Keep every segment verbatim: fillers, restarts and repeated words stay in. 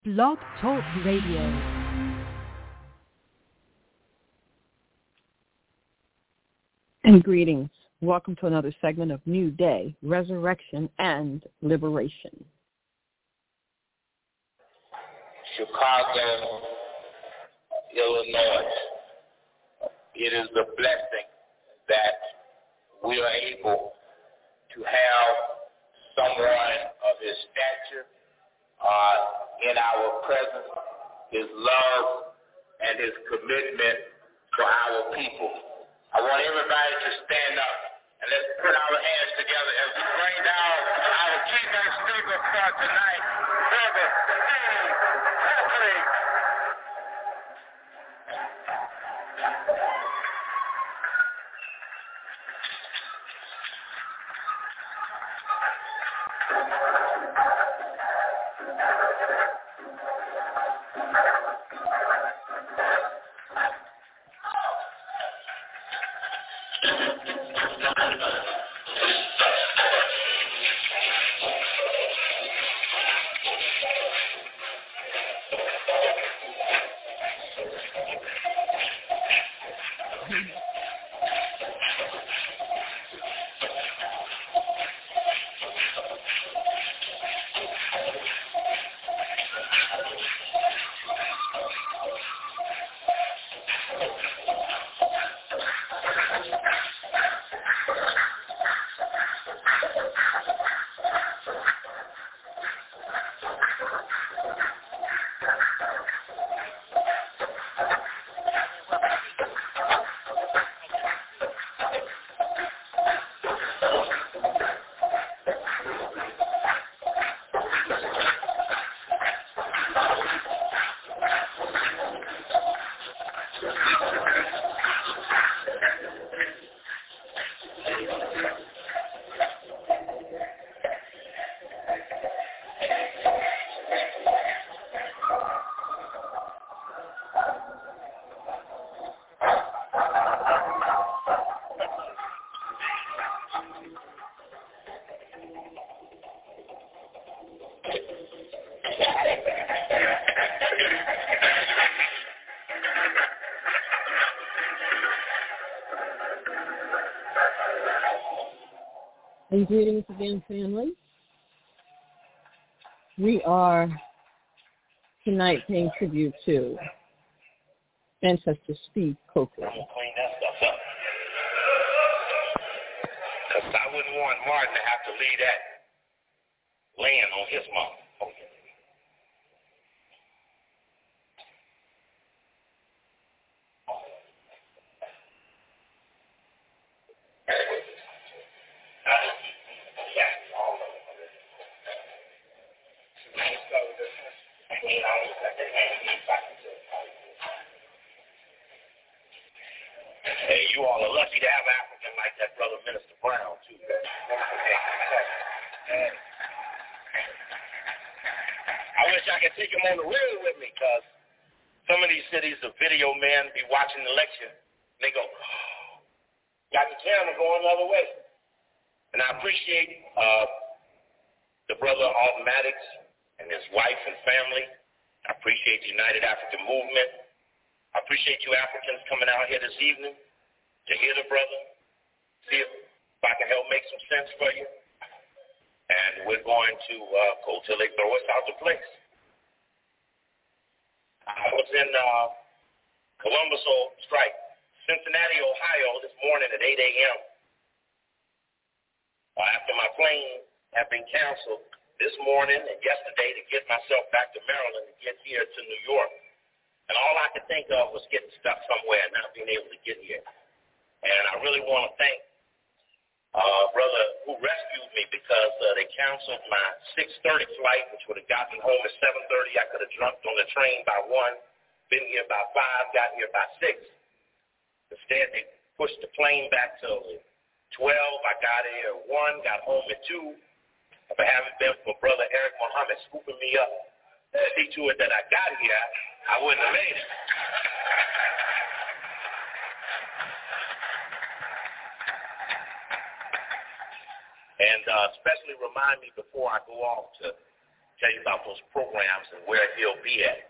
Blog Talk Radio. And greetings. Welcome to another segment of New Day, Resurrection, and Liberation. Chicago, Illinois. It is a blessing that we are able to have someone of his stature uh, in our presence, his love, and his commitment for our people. I want everybody to stand up and let's put our hands together as we bring down our keynote speaker for tonight, Brother Steve Oakley. And greetings again, family. We are tonight paying tribute to ancestor Steve Coakley. I'm gonna clean that stuff up. Because I wouldn't want Martin to have to leave that laying on his mom. Oh, yeah. Hey, you all are lucky to have African like that brother Minister Brown, too. I wish I could take him on the road with me, because some of these cities, the video men be watching the lecture, and they go, oh, got the camera going the other way. And I appreciate uh, the brother Alton Maddox and his wife and family. I appreciate the United African Movement. I appreciate you Africans coming out here this evening to hear the brother, see if I can help make some sense for you. And we're going to uh, go till they throw us out the place. I was in uh, Columbus, oh, strike, Cincinnati, Ohio this morning at eight a.m. Uh, after my plane had been canceled this morning and yesterday to get myself back to Maryland to get here to New York. And all I could think of was getting stuck somewhere and not being able to get here. And I really want to thank uh, brother who rescued me, because uh, they canceled my six thirty flight, which would have gotten me home at seven thirty. I could have jumped on the train by one, been here by five, got here by six. Instead, they pushed the plane back till twelve. I got here at one, got home at two. If it hadn't been for brother Eric Muhammad scooping me up to see to it that I got here, I wouldn't have made it. And uh, especially remind me before I go off to tell you about those programs and where he'll be at.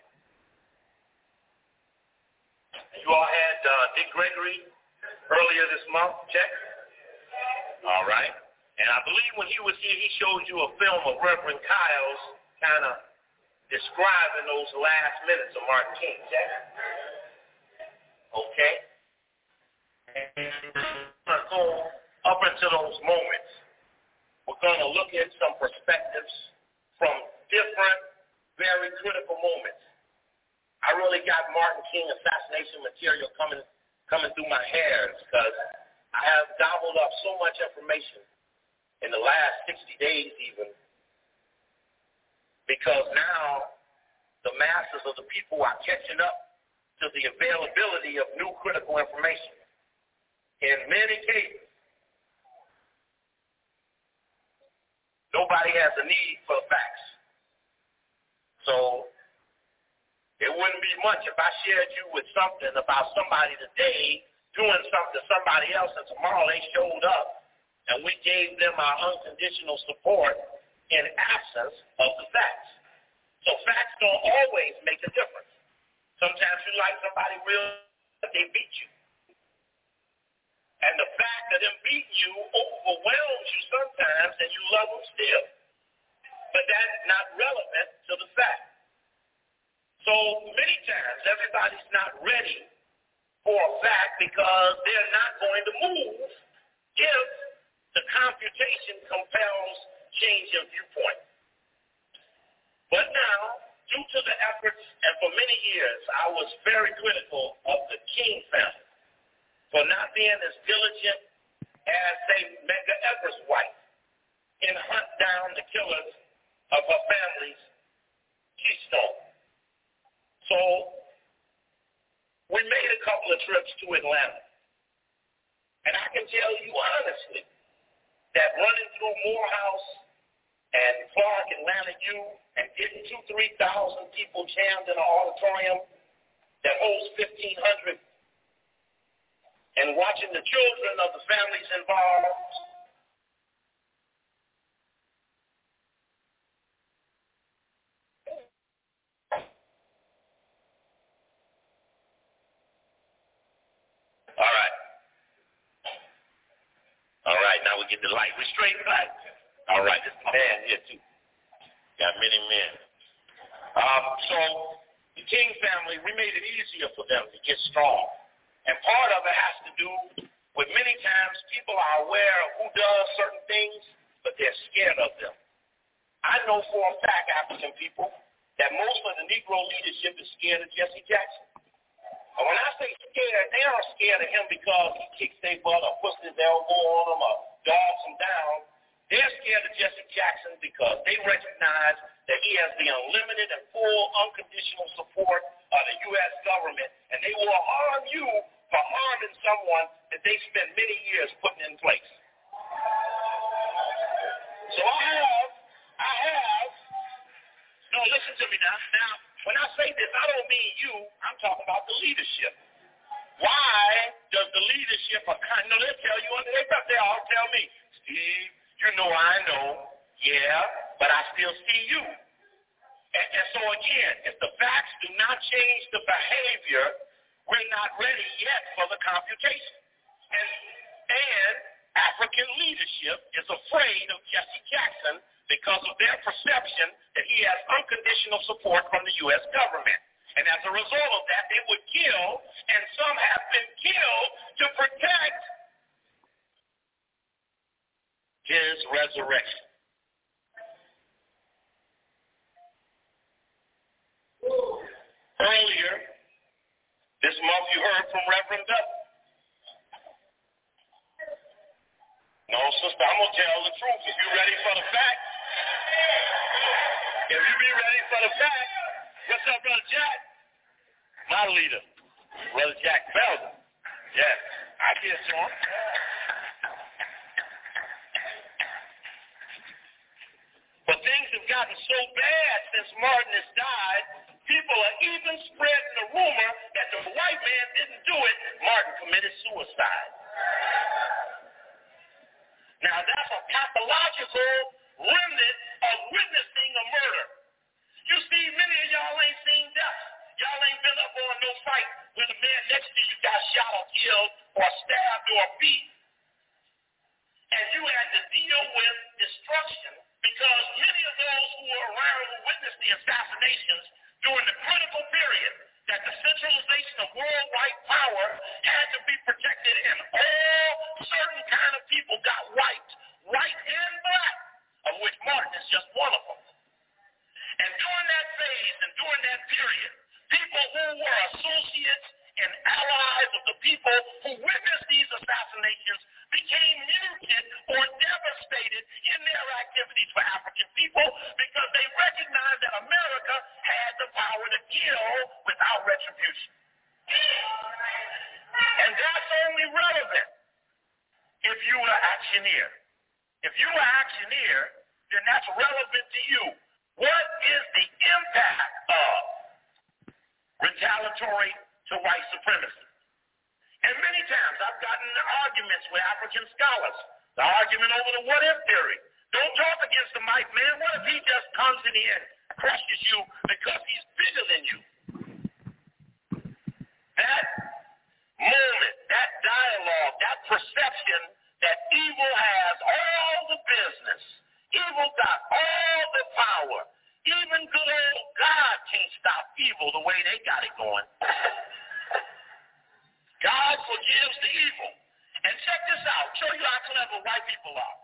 You all had uh, Dick Gregory earlier this month, check? All right. And I believe when he was here, he showed you a film of Reverend Kyle's kind of describing those last minutes of Martin King, check? Okay. And we're going to go up into those moments. We're going to look at some perspectives from different, very critical moments. I really got Martin King assassination material coming coming through my hairs because I have gobbled up so much information in the last sixty days even, because now the masses of the people are catching up to the availability of new critical information. In many cases, nobody has a need for facts. So it wouldn't be much if I shared you with something about somebody today doing something to somebody else, and tomorrow they showed up and we gave them our unconditional support in absence of the facts. So facts don't always make a difference. Sometimes you like somebody real, but they beat you. And the fact that them beating you overwhelms you sometimes, and you love them still. But that's not relevant to the fact. So many times, everybody's not ready for a fact because they're not going to move if the computation compels change in viewpoint. But now, due to the efforts, and for many years, I was very critical of the King family for not being as diligent as, say, Medgar Evers' wife in hunt down the killers of her family's keystone. So we made a couple of trips to Atlanta. And I can tell you honestly that running through Morehouse and Clark and Atlanta U and getting two, three thousand people jammed in an auditorium that holds fifteen hundred and watching the children of the families involved, all right. All right, now we get the light. We straight back. All right, this man here too. Got many men. Um, so the King family, we made it easier for them to get strong. And part of it has to do with many times people are aware of who does certain things, but they're scared of them. I know for a fact, African people, that most of the Negro leadership is scared of Jesse Jackson. And when I say scared, they aren't scared of him because he kicks their butt or puts his elbow on them or dogs them down. They're scared of Jesse Jackson because they recognize that he has the unlimited and full unconditional support of the U S government, and they will harm you for harming someone that they spent many years putting in place. So I have, I have, no, listen to me now. Now, when I say this, I don't mean you. I'm talking about the leadership. Why does the leadership, no, they'll tell you, they, they all tell me, Steve, you know I know, yeah, but I still see you. And, and so again, if the facts do not change the behavior, we're not ready yet for the computation. And, and African leadership is afraid of Jesse Jackson because of their perception that he has unconditional support from the U S government. And as a result of that, they would kill, and some have been killed to protect his resurrection. Earlier this month, you heard from Reverend Dutton. No, sister, I'm going to tell the truth. If you're ready for the facts, if you be ready for the facts, what's up, Brother Jack? My leader, Brother Jack Belden. Yes, I get to him. But things have gotten so bad since Martin has died, people are even spreading the rumor that the white man didn't do it. Martin committed suicide. Now, that's a pathological remnant of witnessing a murder. or killed or stabbed or beat. And you had to deal with destruction because many of those who were around who witnessed the assassinations during the critical period that the centralization of worldwide power had to be protected, and all certain kind of people got wiped, white and black, of which Martin is just one of them. And during that phase and during that period, people who were associates and allies of the people who witnessed these assassinations became muted or devastated in their activities for African people because they recognized that America had the power to kill without retribution. And that's only relevant if you were an actioneer. If you were an actioneer, then that's relevant to you. What is the impact of retaliatory to white supremacy? And many times I've gotten into arguments with African scholars, the argument over the what-if theory. Don't talk against the white man. What if he just comes in here and crushes you because he's bigger than you? That moment, that dialogue, that perception that evil has all the business, evil got all the power. Even good old God can't stop evil the way they got it going. God forgives the evil. And check this out. Show you how clever white people are.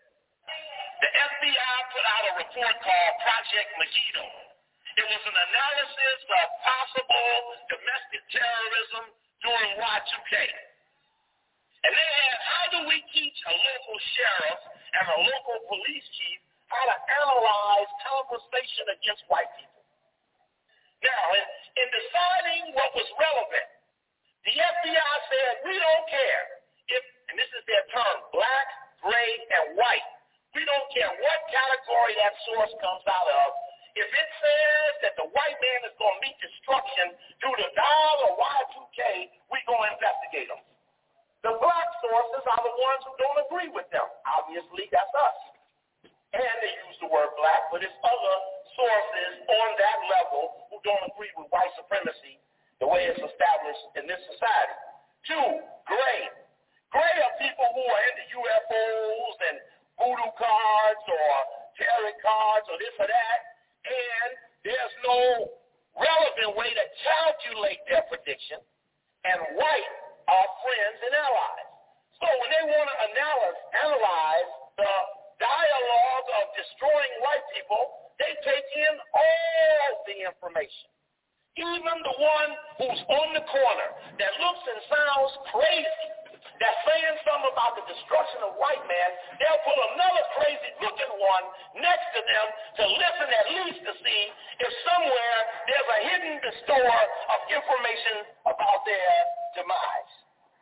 The F B I put out a report called Project Megiddo. It was an analysis of possible domestic terrorism during Y two K. And they had, how do we teach a local sheriff and a local police chief how to analyze conversation against white people? Now, in, in deciding what was relevant, the F B I said, we don't care if, and this is their term, black, gray, and white. We don't care what category that source comes out of. If it says that the white man is going to meet destruction due to Dial or Y two K, we're going to investigate them. The black sources are the ones who don't agree with them. Obviously, that's us. And they use the word black, but it's other sources on that level who don't agree with white supremacy the way it's established in this society. Two, gray. Gray are people who are into U F Os and voodoo cards or tarot cards or this or that, and there's no relevant way to calculate their prediction, and white are friends and allies. So when they want to analyze, analyze the dialogue of destroying white people, they take in all the information. Even the one who's on the corner that looks and sounds crazy, that's saying something about the destruction of white man, they'll put another crazy-looking one next to them to listen at least to see if somewhere there's a hidden store of information about their demise.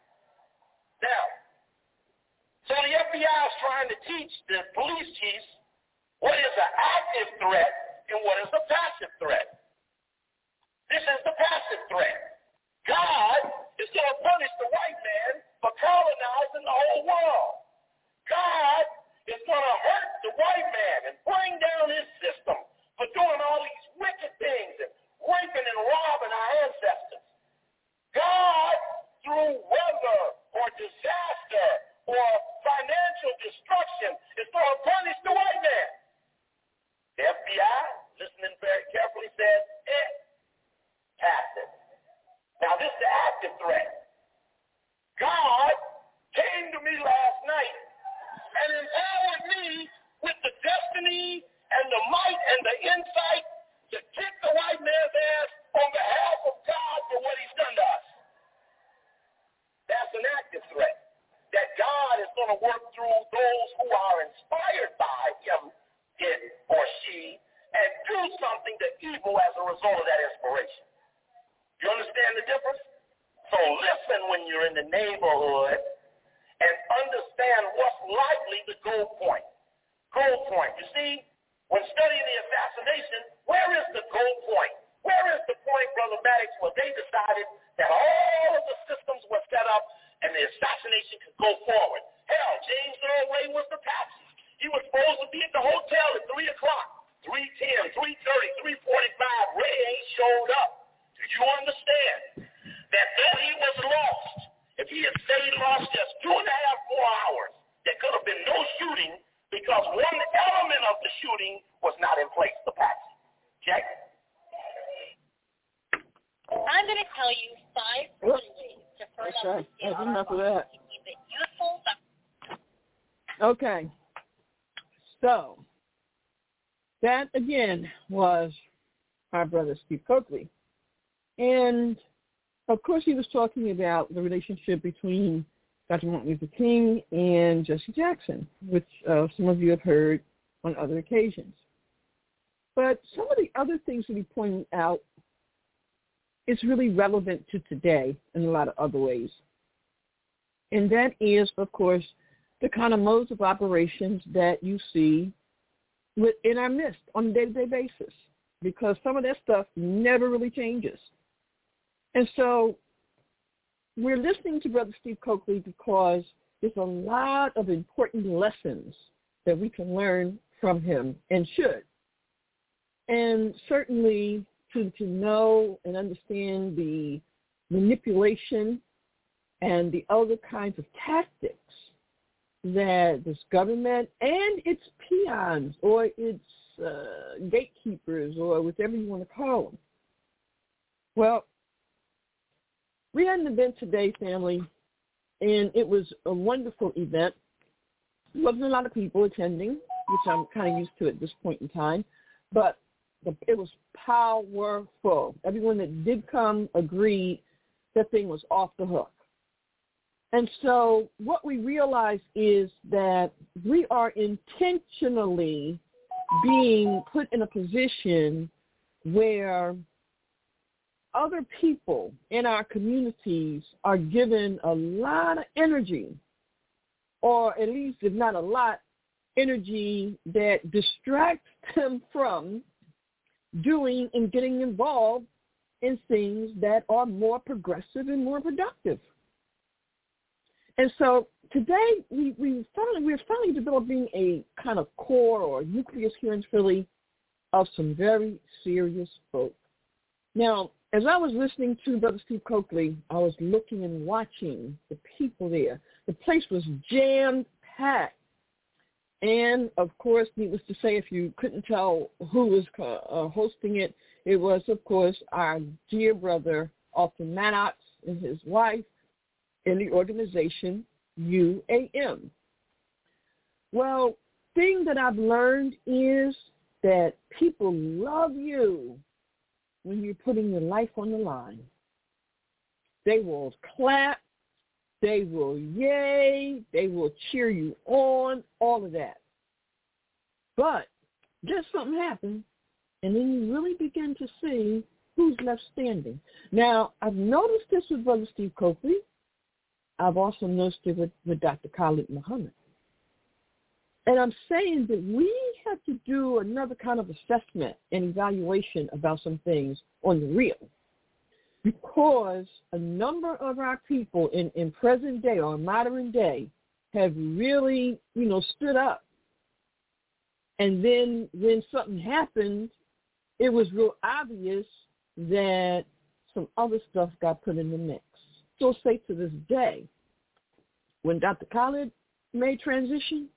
Now, so the F B I is trying to teach the police chiefs what is an active threat and what is a passive threat. This is the passive threat. God is going to punish the white man for colonizing the whole world. God is going to hurt the white man and bring down his system for doing all these wicked things and raping and robbing our ancestors. God, through weather or disaster or financial destruction, is going to punish the white man. The F B I, listening very carefully, says, eh, passive. Now, this is the active threat. God came to me last night and empowered me with the destiny and the might and the insight to kick the white man's ass on behalf of God for what he's done to us. That's an active threat. That God is going to work through those who are inspired by him, it or she, and do something to evil as a result of that inspiration. You understand the difference? So listen when you're in the neighborhood and understand what's likely the goal point. Goal point. You see, when studying the assassination, where is the goal point? Where is the point, Brother Maddox, where they decided that all of the systems were set up and the assassination could go forward? Hell, James Earl Ray was the patsy. He was supposed to be at the hotel at three o'clock, three ten, three thirty, three forty-five. Ray ain't showed up. Do you understand that though he was lost I'm going to tell you five early ways to further right. understand That's enough of that. to keep it useful. Okay. So that, again, was our brother Steve Coakley. And, of course, he was talking about the relationship between Doctor Martin Luther King and Jesse Jackson, which uh, some of you have heard on other occasions. But some of the other things that he pointed out is really relevant to today in a lot of other ways. And that is, of course, the kind of modes of operations that you see in our midst on a day-to-day basis, because some of that stuff never really changes. And so we're listening to Brother Steve Coakley because there's a lot of important lessons that we can learn from him and should. And certainly to, to know and understand the manipulation and the other kinds of tactics that this government and its peons or its uh, gatekeepers or whatever you want to call them. Well, we had an event today, family, and it was a wonderful event. There wasn't a lot of people attending, which I'm kind of used to at this point in time, but the, it was powerful. Everyone that did come agreed that thing was off the hook. And so what we realize is that we are intentionally being put in a position where other people in our communities are given a lot of energy, or at least, if not a lot, energy that distracts them from doing and getting involved in things that are more progressive and more productive. And so today we, we finally, we're finally developing a kind of core or nucleus here in Philly of some very serious folk. Now, as I was listening to Brother Steve Coakley, I was looking and watching the people there. The place was jam-packed. And, of course, needless to say, if you couldn't tell who was uh, hosting it, it was, of course, our dear brother, Alton Maddox, and his wife in the organization U A M. Well, thing that I've learned is that people love you when you're putting your life on the line. They will clap, they will yay, they will cheer you on, all of that. But just something happened, and then you really begin to see who's left standing. Now, I've noticed this with Brother Steve Coakley. I've also noticed it with, with Doctor Khalid Muhammad. And I'm saying that we have to do another kind of assessment and evaluation about some things on the real, because a number of our people in, in present day or modern day have really, you know, stood up. And then when something happened, it was real obvious that some other stuff got put in the mix. So say to this day, when Doctor Khalid made transition,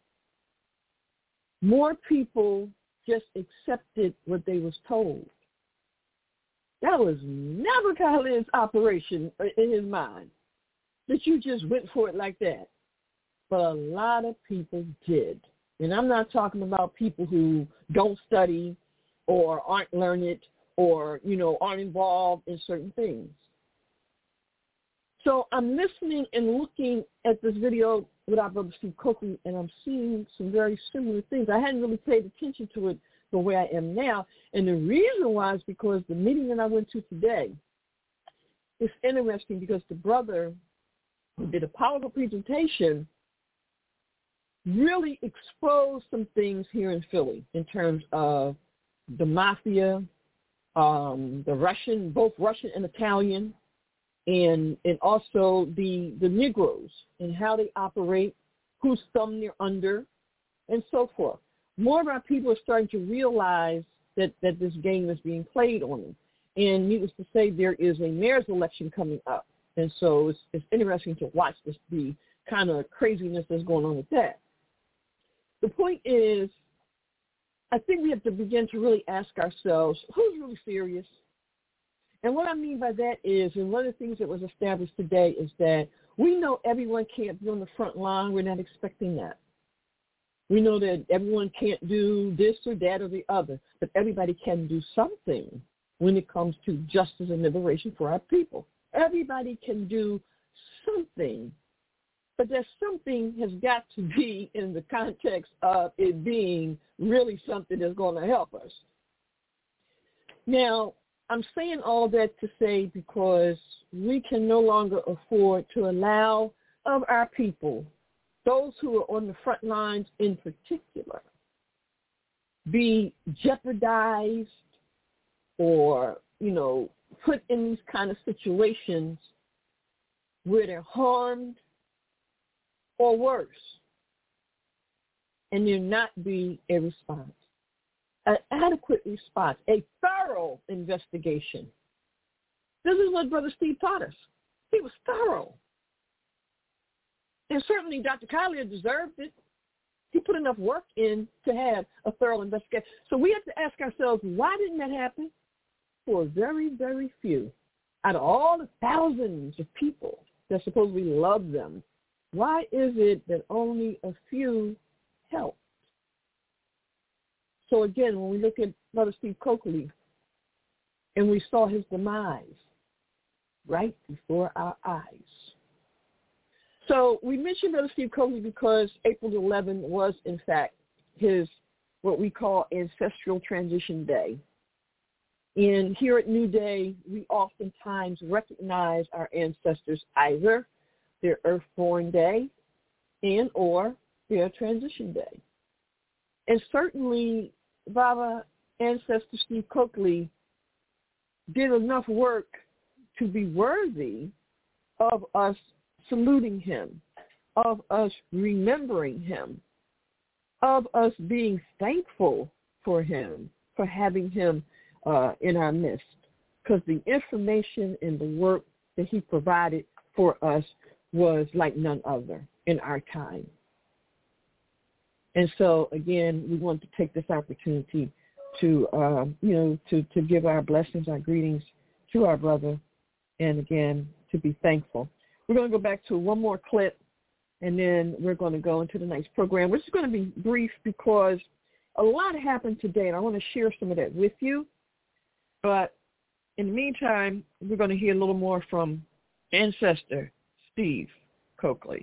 more people just accepted what they was told. That was never Khalid's operation in his mind, that you just went for it like that. But a lot of people did. And I'm not talking about people who don't study or aren't learned or, you know, aren't involved in certain things. So I'm listening and looking at this video with our brother Steve Coakley, and I'm seeing some very similar things. I hadn't really paid attention to it the way I am now. And the reason why is because the meeting that I went to today is interesting, because the brother who did a powerful presentation really exposed some things here in Philly in terms of the mafia, um, the Russian, both Russian and Italian, and and also the the Negroes and how they operate, whose thumb they're under, and so forth. More of our people are starting to realize that, that this game is being played on them. And needless to say, there is a mayor's election coming up. And so it's, it's interesting to watch this, the kind of craziness that's going on with that. The point is, I think we have to begin to really ask ourselves, who's really serious? And what I mean by that is, and one of the things that was established today is that we know everyone can't be on the front line. We're not expecting that. We know that everyone can't do this or that or the other, but everybody can do something when it comes to justice and liberation for our people. Everybody can do something, but that something has got to be in the context of it being really something that's going to help us. Now, I'm saying all that to say because we can no longer afford to allow of our people, those who are on the front lines in particular, be jeopardized or, you know, put in these kind of situations where they're harmed or worse, and there not be a response. An adequate response, a thorough investigation. This is what Brother Steve taught us. He was thorough. And certainly Doctor Collier deserved it. He put enough work in to have a thorough investigation. So we have to ask ourselves, why didn't that happen? For very, very few. Out of all the thousands of people that supposedly love them, why is it that only a few helped? So again, when we look at Brother Steve Cokely and we saw his demise right before our eyes. So we mentioned Brother Steve Cokely because April eleventh was, in fact, his what we call ancestral transition day. And here at New Day, we oftentimes recognize our ancestors either their earthborn day and or their transition day. And certainly, Baba, ancestor Steve Cokely did enough work to be worthy of us saluting him, of us remembering him, of us being thankful for him, for having him uh, in our midst, because the information and the work that he provided for us was like none other in our time. And so, again, we want to take this opportunity to, uh, you know, to, to give our blessings, our greetings to our brother, and, again, to be thankful. We're going to go back to one more clip, and then we're going to go into the next program, which is going to be brief because a lot happened today, and I want to share some of that with you. But in the meantime, we're going to hear a little more from ancestor Steve Cokely.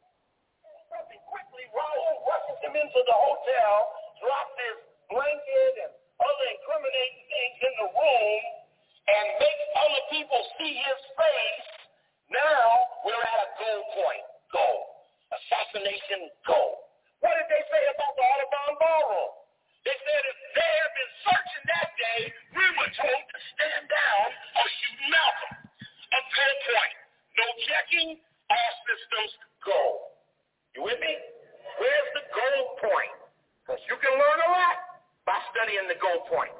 Into the hotel, dropped his blanket and other incriminating things in the room, and make other people see his face. Now we're at a go point. Go. Assassination, go. What did they say about the Audubon Ballroom? They said if they had been searching that day, we were told to stand down or shoot Malcolm. A go point. No checking, all systems go. You with me? Where's the goal point? Because you can learn a lot by studying the goal point.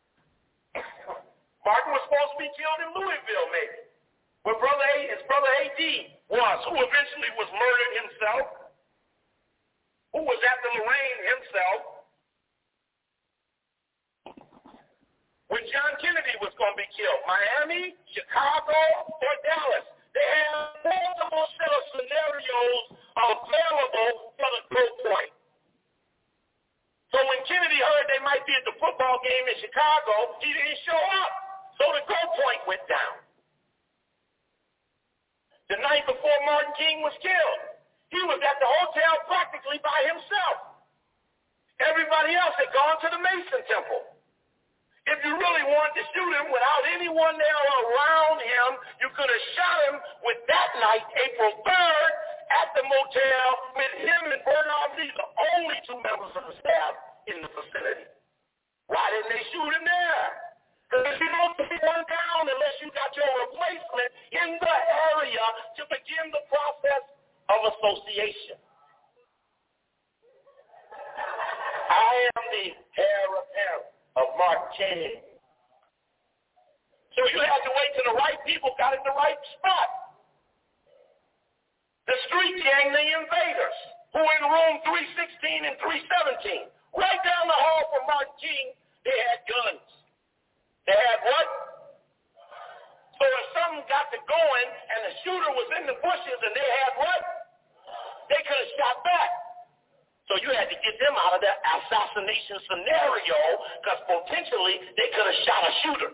Martin was supposed to be killed in Louisville, maybe. But brother A, his brother A D was, who eventually was murdered himself, who was at the Lorraine himself, when John Kennedy was going to be killed. Miami, Chicago, or Dallas. They have multiple set of scenarios available for the goal point. So when Kennedy heard they might be at the football game in Chicago, he didn't show up. So the goal point went down. The night before Martin King was killed, he was at the hotel practically by himself. Everybody else had gone to the Mason Temple. If you really wanted to shoot him without anyone there around him, you could have shot him with that night, April third, at the motel with him and Bernard Lee, the only two members of the staff in the vicinity. Why didn't they shoot him there? Because you don't put one down unless you got your replacement in the area to begin the process of association. I am the heir apparent of Martin King. So you had to wait till the right people got in the right spot. The street gang, the invaders, who were in room three sixteen and three seventeen. Right down the hall from Martin King, they had guns. They had what? in the bushes and they had what? They could have shot back. So you had to get them out of that assassination scenario because potentially they could have shot a shooter.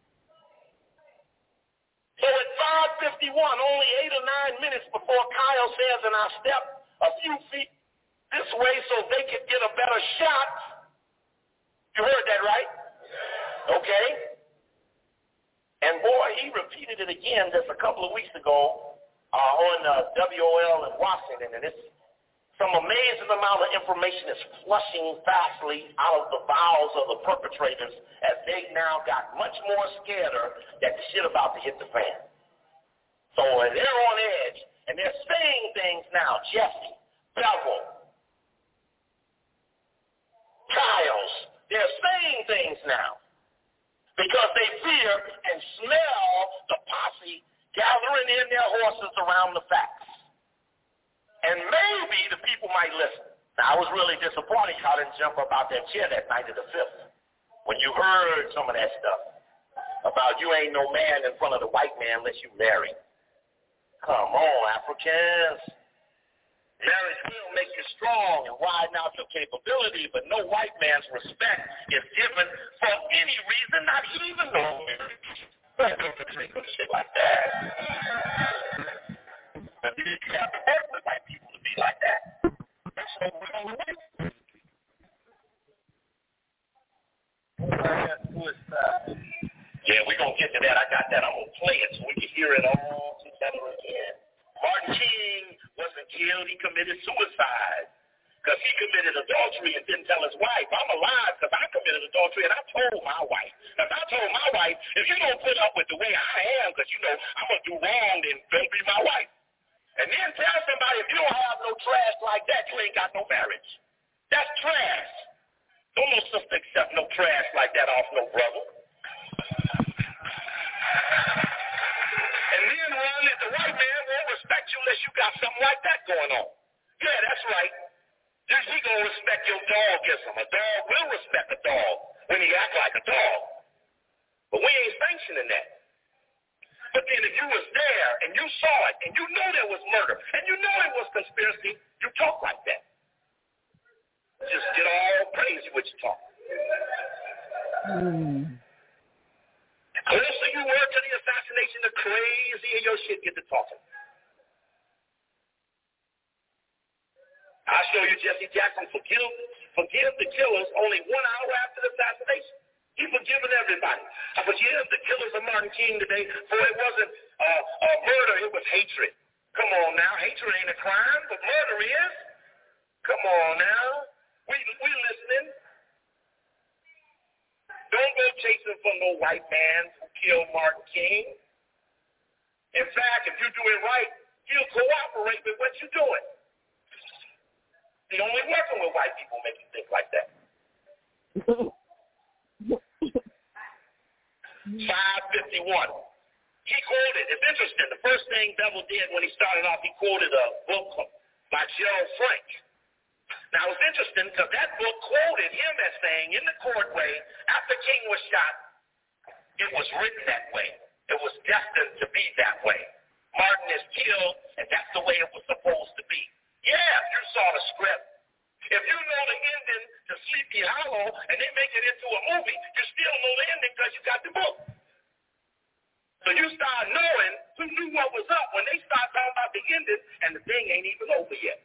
So at five fifty-one, only eight or nine minutes before Kyle says, and I step a few feet this way so they could get a better shot. You heard that, right? Okay. And boy, he repeated it again just a couple of weeks ago uh, on uh, W O L in Washington, and it's some amazing amount of information is flushing fastly out of the bowels of the perpetrators as they now got much more scared that the shit about to hit the fan. So uh, they're on edge, and they're saying things now. Jesse, Bevel, Kyles, they're saying things now because they fear and smell the posse gathering in their horses around the facts. And maybe the people might listen. Now, I was really disappointed y'all didn't jump up out that chair that night of the fifth when you heard some of that stuff about you ain't no man in front of the white man unless you marry. Come on, Africans. Marriage will make you strong and widen out your capability, but no white man's respect is given for any reason, not even no marriage. Shit like that. But you have to work with white people to be like that. That's what we're going to do. Yeah, we're going to get to that. I got that. I'm going to play it so we can hear it all together again. Martin King wasn't killed. He committed suicide because he committed adultery and didn't tell his wife. I'm alive because I committed adultery and I told my wife. Because I told my wife, if you don't put up with the way I am, because you know I'm going to do wrong, then don't be my wife. And then tell somebody, if you don't have no trash like that, you ain't got no marriage. That's trash. Don't no sister accept no trash like that off no brother. And then, Ron, if the white man won't respect you unless you got something like that going on. Yeah, that's right. Then he gonna respect your dogism. A dog will respect a dog when he act like a dog. But we ain't sanctioning that. But then if you was there and you saw it and you know there was murder and you know it was conspiracy, you talk like that. Just get all crazy with your talk. Mm. The closer you were to the assassination, the crazier your shit get to talking. I'll show you Jesse Jackson forgive, forgive the killers only one hour after the assassination. He's forgiven everybody. I forgive the killers of Martin King today, for it wasn't uh, uh, murder, it was hatred. Come on now, hatred ain't a crime, but murder is. Come on now, we we listening. Don't go chasing for no white man who killed Martin King. In fact, if you do it right, he'll cooperate with what you're doing. The only working with white people make you think like that. five fifty-one. He quoted, it's interesting, the first thing Bevel did when he started off, he quoted a book by Gerald Frank. Now, it's interesting because that book quoted him as saying in the courtway, after King was shot, it was written that way. It was destined to be that way. Martin is killed, and that's the way it was supposed to be. Yeah, you saw the script. If you know the ending to Sleepy Hollow and they make it into a movie, you still know the ending because you got the book. So you start knowing who knew what was up when they start talking about the ending and the thing ain't even over yet.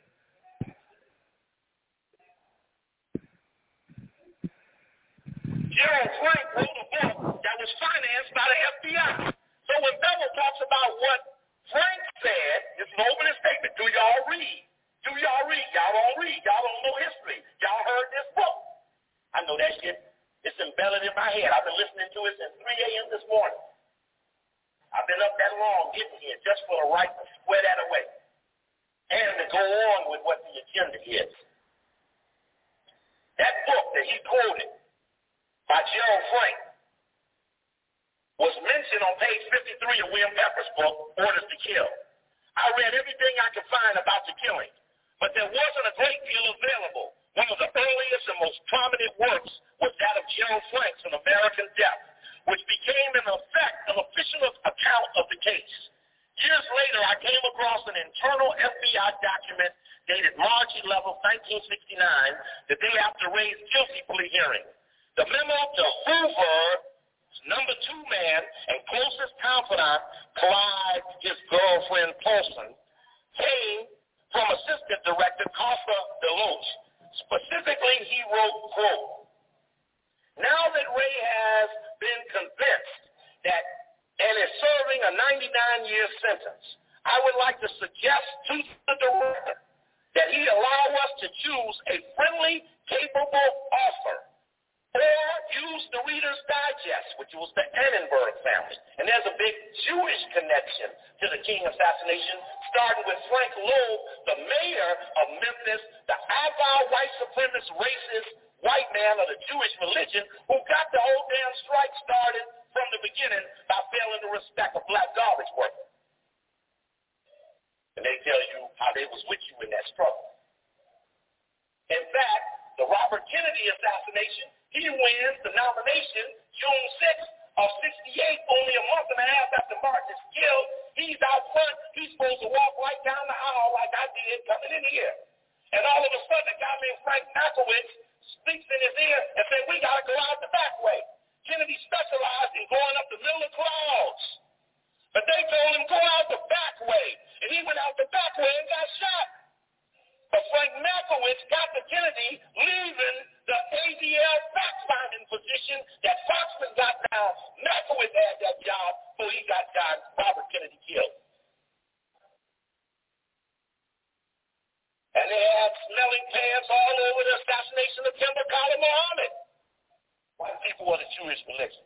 Gerald Frank wrote a book that was financed by the F B I. So when Bevel talks about what Frank said, it's an opening statement. Do y'all read? Do y'all read? Y'all don't read. Y'all don't know history. Y'all heard this book. I know that shit. It's embedded in my head. I've been listening to it since three a.m. this morning. I've been up that long getting here just for the right to square that away and to go on with what the agenda is. That book that he quoted by Gerald Frank was mentioned on page fifty-three of William Pepper's book, Orders to Kill. I read everything I could find about the killing, but there wasn't a great deal available. One of the earliest and most prominent works was that of Gerald Frank's An American Death, which became, in effect, an official account of the case. Years later, I came internal F B I document dated March eleventh, nineteen sixty-nine, the day after Ray's guilty plea hearing. The memo to Hoover's number two man and closest confidant, Clyde, his girlfriend Paulson, came from Assistant Director Carter DeLoach. Specifically, he wrote, quote, now that Ray has been convinced that and is serving a ninety-nine year sentence, I would like to suggest to the director that he allow us to choose a friendly, capable author, or use the Reader's Digest, which was the Annenberg family. And there's a big Jewish connection to the King assassination, starting with Frank Loeb, the mayor of Memphis, the avowed white supremacist, racist white man of the Jewish religion, who got the whole damn strike started from the beginning by failing to respect a black garbage worker. And they tell you how they was with you in that struggle. In fact, the Robert Kennedy assassination, he wins the nomination June sixth of sixty-eight, only a month and a half after Martin is killed. He's out front. He's supposed to walk right down the aisle like I did coming in here. And all of a sudden, a guy named Frank Makowitz speaks in his ear and says, we got to go out the back way. Kennedy specialized in going up the middle of crowds. But they told him, go out the back way. And he went out the back way and got shot. But Frank Makowitz got to Kennedy, leaving the A D L fact-finding position that Foxman got down. Makowitz had that job before he got John Robert Kennedy killed. And they had smelling pans all over the assassination of Timber Kali Muhammad. White people were the Jewish religion.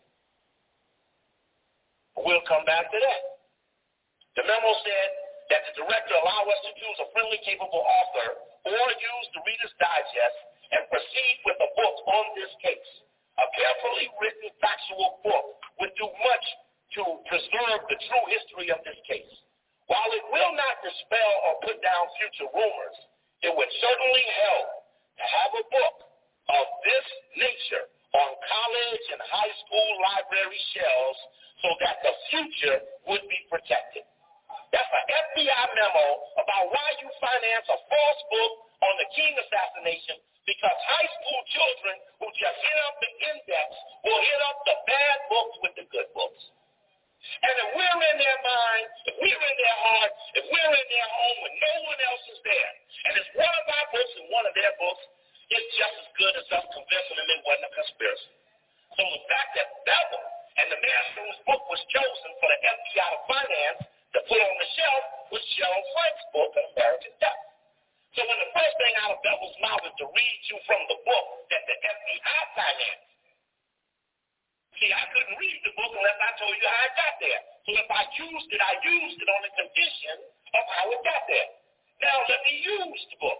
But we'll come back to that. The memo said that the director allow us to choose a friendly, capable author or use the Reader's Digest and proceed with a book on this case. A carefully written factual book would do much to preserve the true history of this case. While it will not dispel or put down future rumors, it would certainly help to have a book of this nature on college and high school library shelves so that the future would be protected. That's an F B I memo about why you finance a false book on the King assassination, because high school children who just hit up the index will hit up the bad books with the good books. And if we're in their mind, if we're in their heart, if we're in their home when no one else is there, and it's one of our books and one of their books, it's just as good as us convincing them it wasn't a conspiracy. So the fact that Bevel and the man whose book was chosen for the F B I to finance to put on the shelf was Gerald Frank's book, An American Death. So when the first thing out of Bevel's mouth is to read you from the book that the F B I financed, see, I couldn't read the book unless I told you how I got there. So if I used it, I used it on the condition of how it got there. Now let me use the book.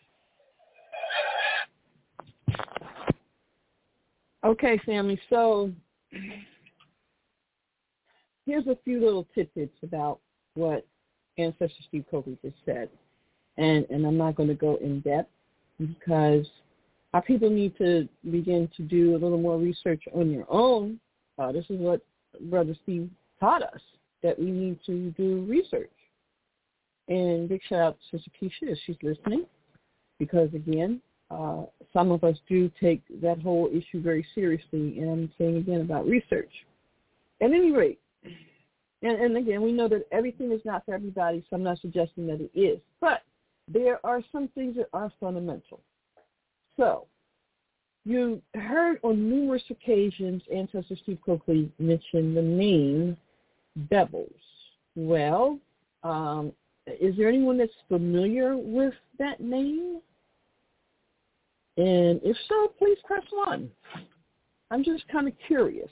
Okay, family, so here's a few little tidbits about what Ancestor Steve Coakley just said. And, and I'm not going to go in depth because our people need to begin to do a little more research on their own. Uh, this is what Brother Steve taught us, that we need to do research. And big shout out to Sister Keisha if she's listening, because, again, uh, some of us do take that whole issue very seriously, and I'm saying again about research. At any rate, and, and again, we know that everything is not for everybody, so I'm not suggesting that it is, but there are some things that are fundamental. So, you heard on numerous occasions Ancestor Steve Coakley mention the name Bebles. Well, um, is there anyone that's familiar with that name? And if so, please press one. I'm just kind of curious.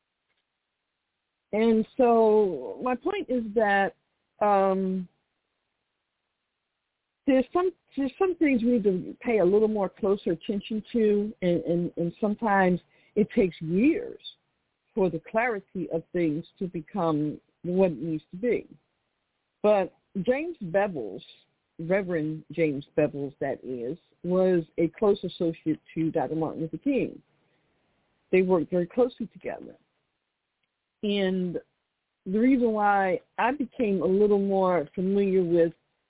And so my point is that um, there's some there's some things we need to pay a little more closer attention to, and, and, and sometimes it takes years for the clarity of things to become what it needs to be. But James Bebles, Reverend James Bebles, that is, was a close associate to Doctor Martin Luther King. They worked very closely together. And the reason why I became a little more familiar with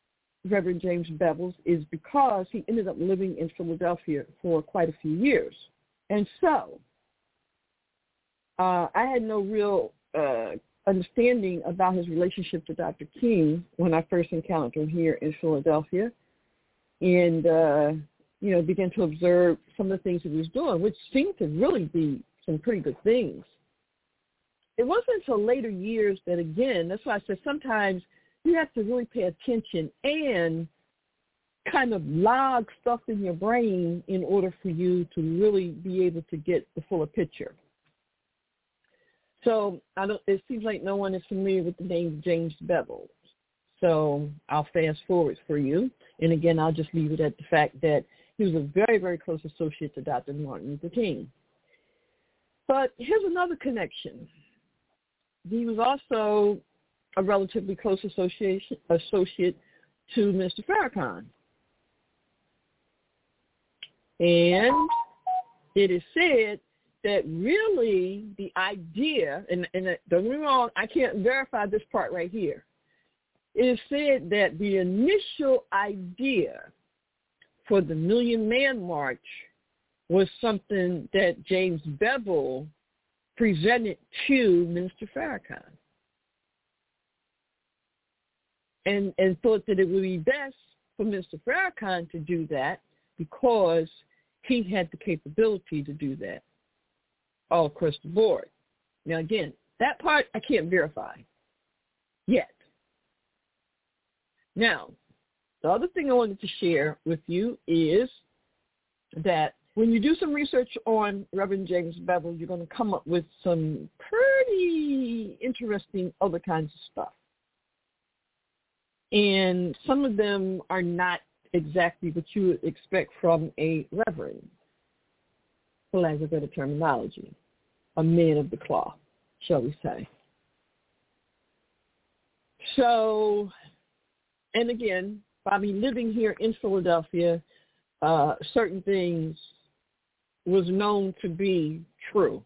Reverend James Bevel is because he ended up living in Philadelphia for quite a few years. And so uh, I had no real uh, understanding about his relationship to Doctor King when I first encountered him here in Philadelphia, and, uh, you know, began to observe some of the things that he was doing, which seemed to really be some pretty good things. It wasn't until later years that, again, that's why I said sometimes you have to really pay attention and kind of log stuff in your brain in order for you to really be able to get the fuller picture. So I don't, it seems like no one is familiar with the name James Bevel. So I'll fast forward for you. And again, I'll just leave it at the fact that he was a very, very close associate to Doctor Martin Luther King. But here's another connection. He was also a relatively close association, associate to Mister Farrakhan. And it is said that really the idea, and, and don't get me wrong, I can't verify this part right here. It is said that the initial idea for the Million Man March was something that James Bevel presented to Mister Farrakhan, and, and thought that it would be best for Mister Farrakhan to do that because he had the capability to do that all across the board. Now, again, that part I can't verify yet. Now, the other thing I wanted to share with you is that when you do some research on Reverend James Bevel, you're going to come up with some pretty interesting other kinds of stuff. And some of them are not exactly what you would expect from a reverend, for lack of a better terminology, a man of the cloth, shall we say. So, and again, by me living here in Philadelphia, uh, certain things was known to be true.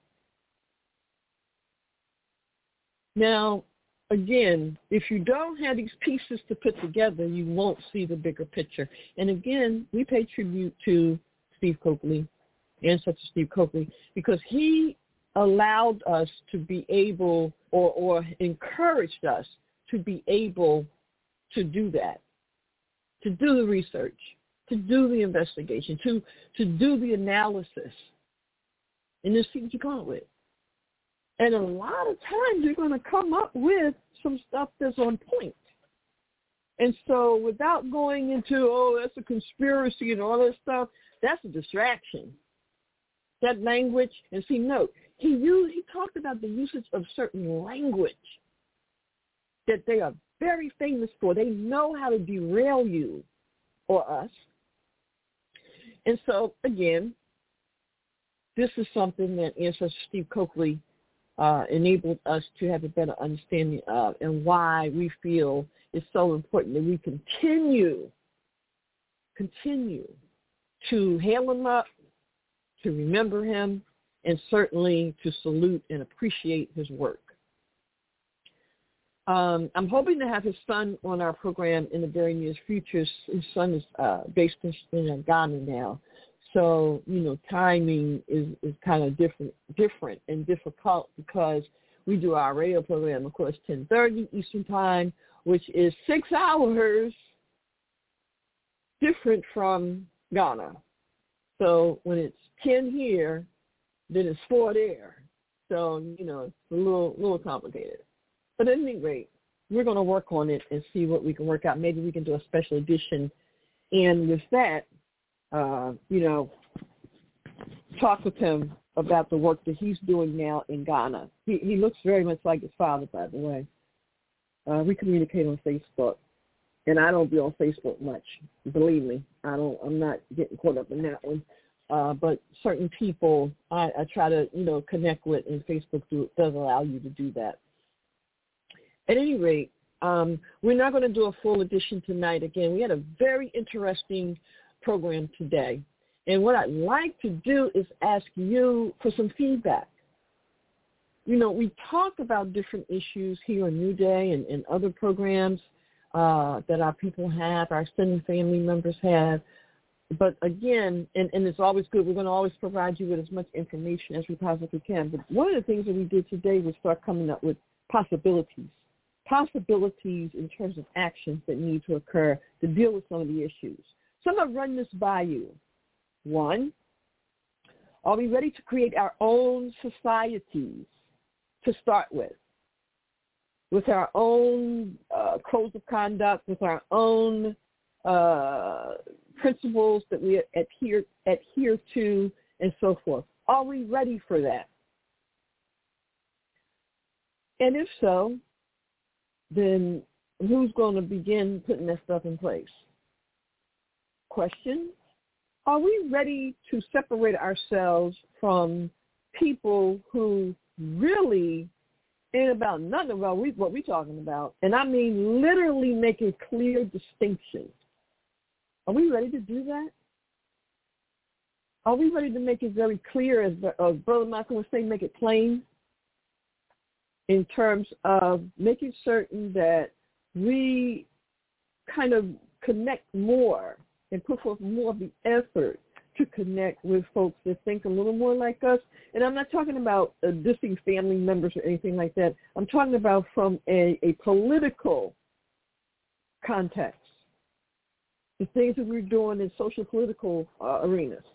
Now, again, if you don't have these pieces to put together, you won't see the bigger picture. And again, we pay tribute to Steve Coakley, ancestor Steve Coakley, because he allowed us to be able or, or encouraged us to be able to do that, to do the research, to do the investigation, to, to do the analysis, and then see what you come up with. And a lot of times you're going to come up with some stuff that's on point. And so without going into, oh, that's a conspiracy and all that stuff, that's a distraction. That language, and see, note, he used, he talked about the usage of certain language that they are very famous for. They know how to derail you or us. And so, again, this is something that Ancestor Steve Coakley uh, enabled us to have a better understanding of, and why we feel it's so important that we continue, continue to hail him up, to remember him, and certainly to salute and appreciate his work. Um, I'm hoping to have his son on our program in the very near future. His son is uh, based in, in Ghana now. So, you know, timing is, is kind of different different and difficult because we do our radio program, of course, ten thirty Eastern Time, which is six hours different from Ghana. So when it's ten here, then it's four there. So, you know, it's a little little complicated. But at any rate, we're going to work on it and see what we can work out. Maybe we can do a special edition. And with that, uh, you know, talk with him about the work that he's doing now in Ghana. He, he looks very much like his father, by the way. Uh, we communicate on Facebook. And I don't be on Facebook much. Believe me, I don't. I'm not getting caught up in that one. Uh, but certain people I, I try to, you know, connect with, and Facebook do, does allow you to do that. At any rate, um, we're not going to do a full edition tonight. Again, we had a very interesting program today. And what I'd like to do is ask you for some feedback. You know, we talk about different issues here on New Day and, and other programs. uh, that our people have, our extended family members have. But again, and, and it's always good, we're going to always provide you with as much information as we possibly can. But one of the things that we did today was start coming up with possibilities, possibilities in terms of actions that need to occur to deal with some of the issues. So I'm going to run this by you. One, are we ready to create our own societies to start with, with our own uh, codes of conduct, with our own uh, principles that we adhere, adhere to, and so forth? Are we ready for that? And if so, then who's going to begin putting that stuff in place? Question, are we ready to separate ourselves from people who really ain't about nothing about what we're talking about? And I mean literally make a clear distinction. Are we ready to do that? Are we ready to make it very clear, as uh, Brother Malcolm would say, make it plain, in terms of making certain that we kind of connect more and put forth more of the effort to connect with folks that think a little more like us? And I'm not talking about uh, dissing family members or anything like that. I'm talking about from a, a political context, the things that we're doing in social political uh, arenas.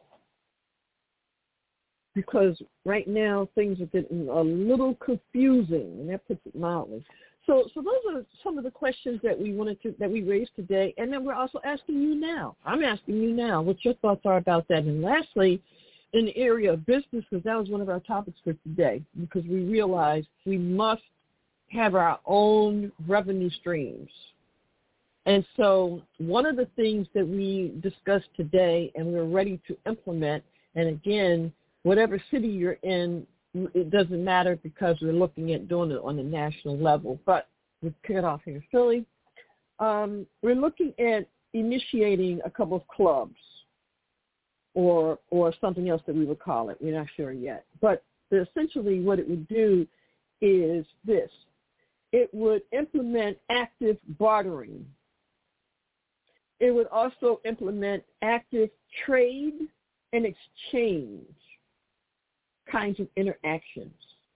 Because right now things are getting a little confusing, and that puts it mildly. So, so those are some of the questions that we wanted to that we raised today, and then we're also asking you now. I'm asking you now what your thoughts are about that. And lastly, in the area of business, because that was one of our topics for today, because we realized we must have our own revenue streams. And so, one of the things that we discussed today, and we're ready to implement, and again, whatever city you're in, it doesn't matter because we're looking at doing it on a national level. But we kick it off here in Philly. Um, we're looking at initiating a couple of clubs or or something else that we would call it. We're not sure yet. But essentially what it would do is this. It would implement active bartering. It would also implement active trade and exchange kinds of interactions.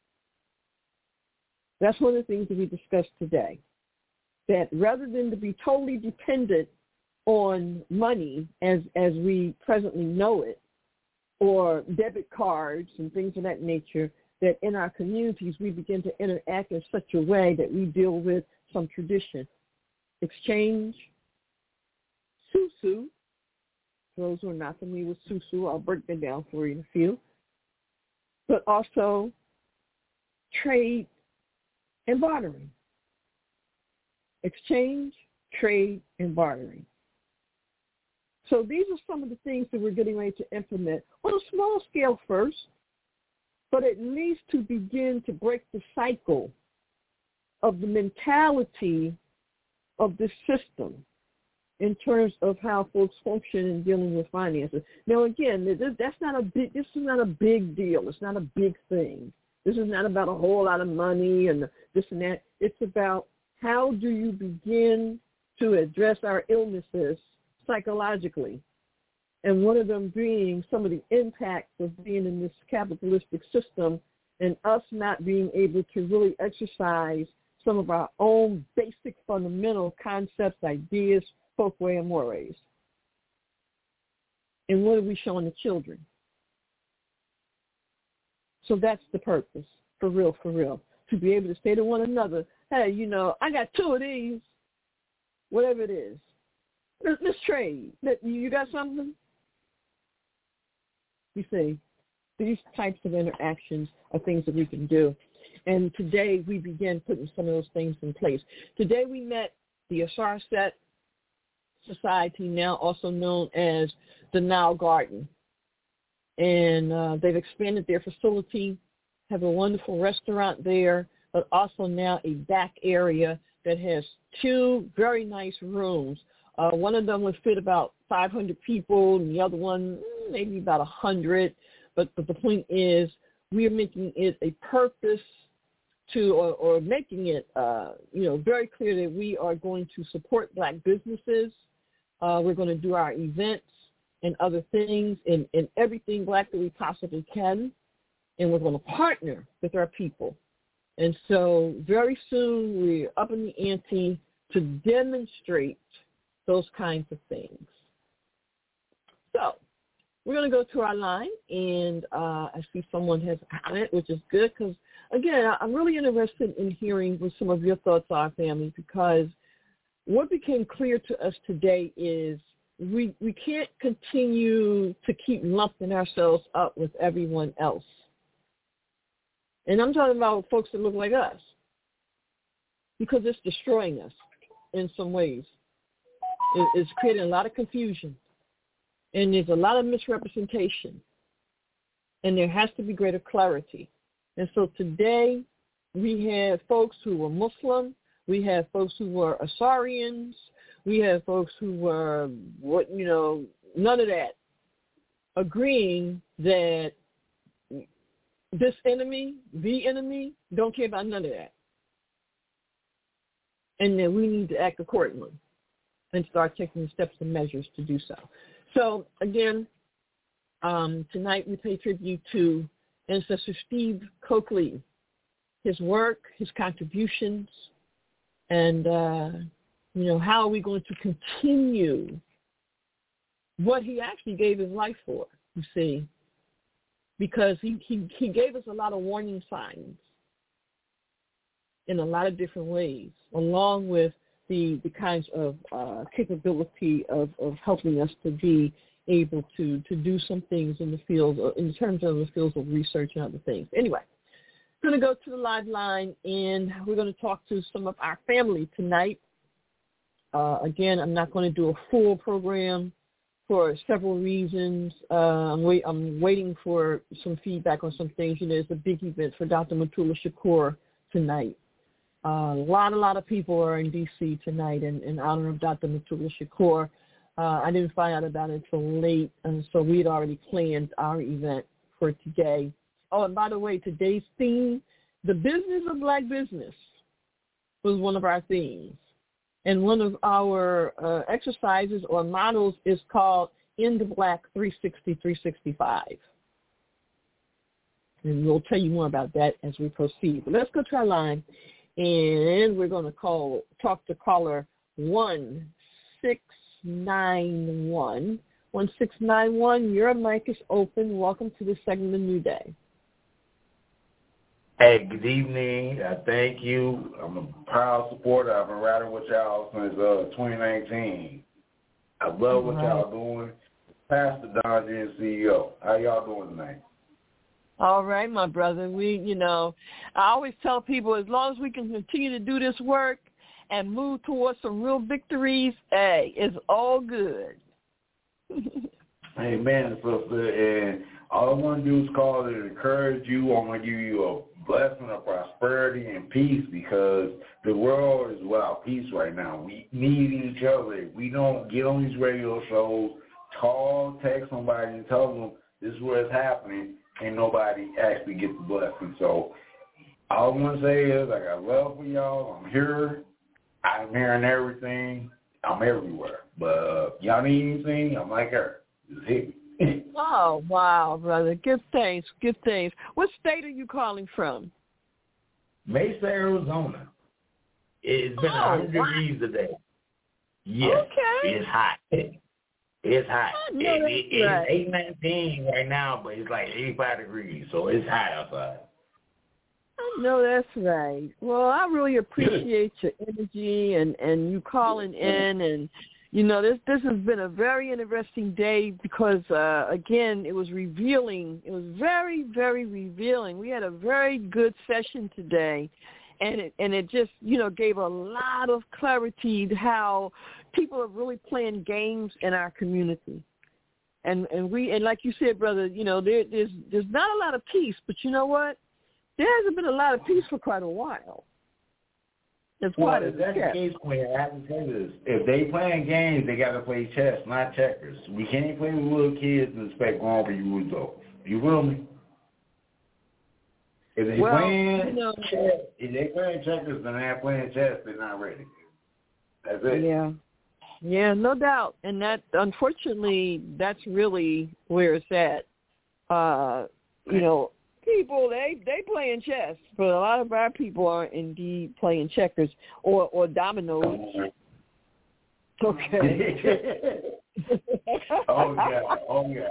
That's one of the things that we discussed today, that rather than to be totally dependent on money as, as we presently know it, or debit cards and things of that nature, that in our communities we begin to interact in such a way that we deal with some tradition. Exchange, susu. For those who are not familiar with susu, I'll break that down for you in a few. But also trade and bartering. Exchange, trade, and bartering. So these are some of the things that we're getting ready to implement on a small scale first, but at least to begin to break the cycle of the mentality of this system in terms of how folks function in dealing with finances. Now, again, this, that's not a big. This is not a big deal. It's not a big thing. This is not about a whole lot of money and this and that. It's about how do you begin to address our illnesses psychologically, and one of them being some of the impacts of being in this capitalistic system and us not being able to really exercise some of our own basic fundamental concepts, ideas, folkway, and mores. And what are we showing the children? So that's the purpose, for real, for real, to be able to say to one another, hey, you know, I got two of these, whatever it is. Let's, let's trade. You got something? You see, these types of interactions are things that we can do. And today we began putting some of those things in place. Today we met the Asarset Society, now also known as the Nile Garden. And uh, they've expanded their facility, have a wonderful restaurant there, but also now a back area that has two very nice rooms. Uh, one of them would fit about five hundred people, and the other one maybe about one hundred. But, but the point is, we are making it a purpose to or, or making it, uh, you know, very clear that we are going to support black businesses. Uh, we're going to do our events and other things and, and everything black that we possibly can. And we're going to partner with our people. And so very soon we're up in the ante to demonstrate those kinds of things. So we're going to go to our line, and uh, I see someone has on it, which is good because, again, I'm really interested in hearing what some of your thoughts are, family, because what became clear to us today is we we can't continue to keep lumping ourselves up with everyone else. And I'm talking about folks that look like us, because it's destroying us in some ways. It, it's creating a lot of confusion, and there's a lot of misrepresentation, and there has to be greater clarity. And so today we have folks who were Muslim, we have folks who were Asarians, we have folks who were, what you know, none of that, agreeing that this enemy, the enemy, don't care about none of that. And that we need to act accordingly and start taking steps and measures to do so. So, again, um, tonight we pay tribute to Ancestor Steve Coakley, his work, his contributions, and, uh, you know, how are we going to continue what he actually gave his life for, you see, because he, he, he gave us a lot of warning signs in a lot of different ways, along with the, the kinds of uh, capability of, of helping us to be able to, to do some things in the field, in terms of the fields of research and other things. Anyway, I'm going to go to the live line, and we're going to talk to some of our family tonight. Uh, again, I'm not going to do a full program for several reasons. Uh, I'm, wait, I'm waiting for some feedback on some things. You know, it's a big event for Doctor Mutulu Shakur tonight. Uh, a lot, a lot of people are in D C tonight in, in honor of Doctor Mutulu Shakur. Uh, I didn't find out about it until late, and so we had already planned our event for today. Oh, and by the way, today's theme, the business of black business, was one of our themes. And one of our uh, exercises or models is called In the Black three sixty, three sixty-five. And we'll tell you more about that as we proceed. But let's go to our line, and we're going to call talk to caller one six nine one. one six nine one, your mic is open. Welcome to the segment of New Day. Hey, good evening. I thank you. I'm a proud supporter. I've been riding with y'all since uh, twenty nineteen. I love what y'all doing. Pastor Don G, C E O. How y'all doing tonight? All right, my brother. We, you know, I always tell people as long as we can continue to do this work and move towards some real victories, hey, it's all good. Amen, sister. And all I want to do is call to encourage you. I want to give you a blessing of prosperity and peace, because the world is without peace right now. We need each other. If we don't get on these radio shows, call, text somebody and tell them this is where it's happening, and nobody actually gets the blessing. So all I want to say is I got love for y'all. I'm here. I'm hearing everything. I'm everywhere. But uh, y'all need anything, I'm like her. Just hit me. Oh, wow, brother. Good things, good things. What state are you calling from? Mesa, Arizona. It's been oh, one hundred wow. degrees today. Yes, okay. It's hot. It's hot. Oh, no, it, it, it's right. eight nineteen right now, but it's like eighty-five degrees, so it's hot outside. I know that's right. Well, I really appreciate your energy and, and you calling in, and you know, this this has been a very interesting day because, uh, again, it was revealing. It was very, very revealing. We had a very good session today, and it, and it just, you know, gave a lot of clarity to how people are really playing games in our community. And and we and like you said, brother, you know, there, there's there's not a lot of peace, but you know what? There hasn't been a lot of peace for quite a while. That's well, if that's the case, Quinn, I have to say this. If they playing games, they got to play chess, not checkers. We can't play with little kids and expect wrong results. You feel me? If they well, playing you know, chess, if they playing checkers and they're playing chess, they're not ready. That's it. Yeah. Yeah, no doubt. And that, unfortunately, that's really where it's at. Uh, you know, people, they, they playing chess, but a lot of our people are indeed playing checkers or, or dominoes. Okay. oh, yeah. Oh, yeah.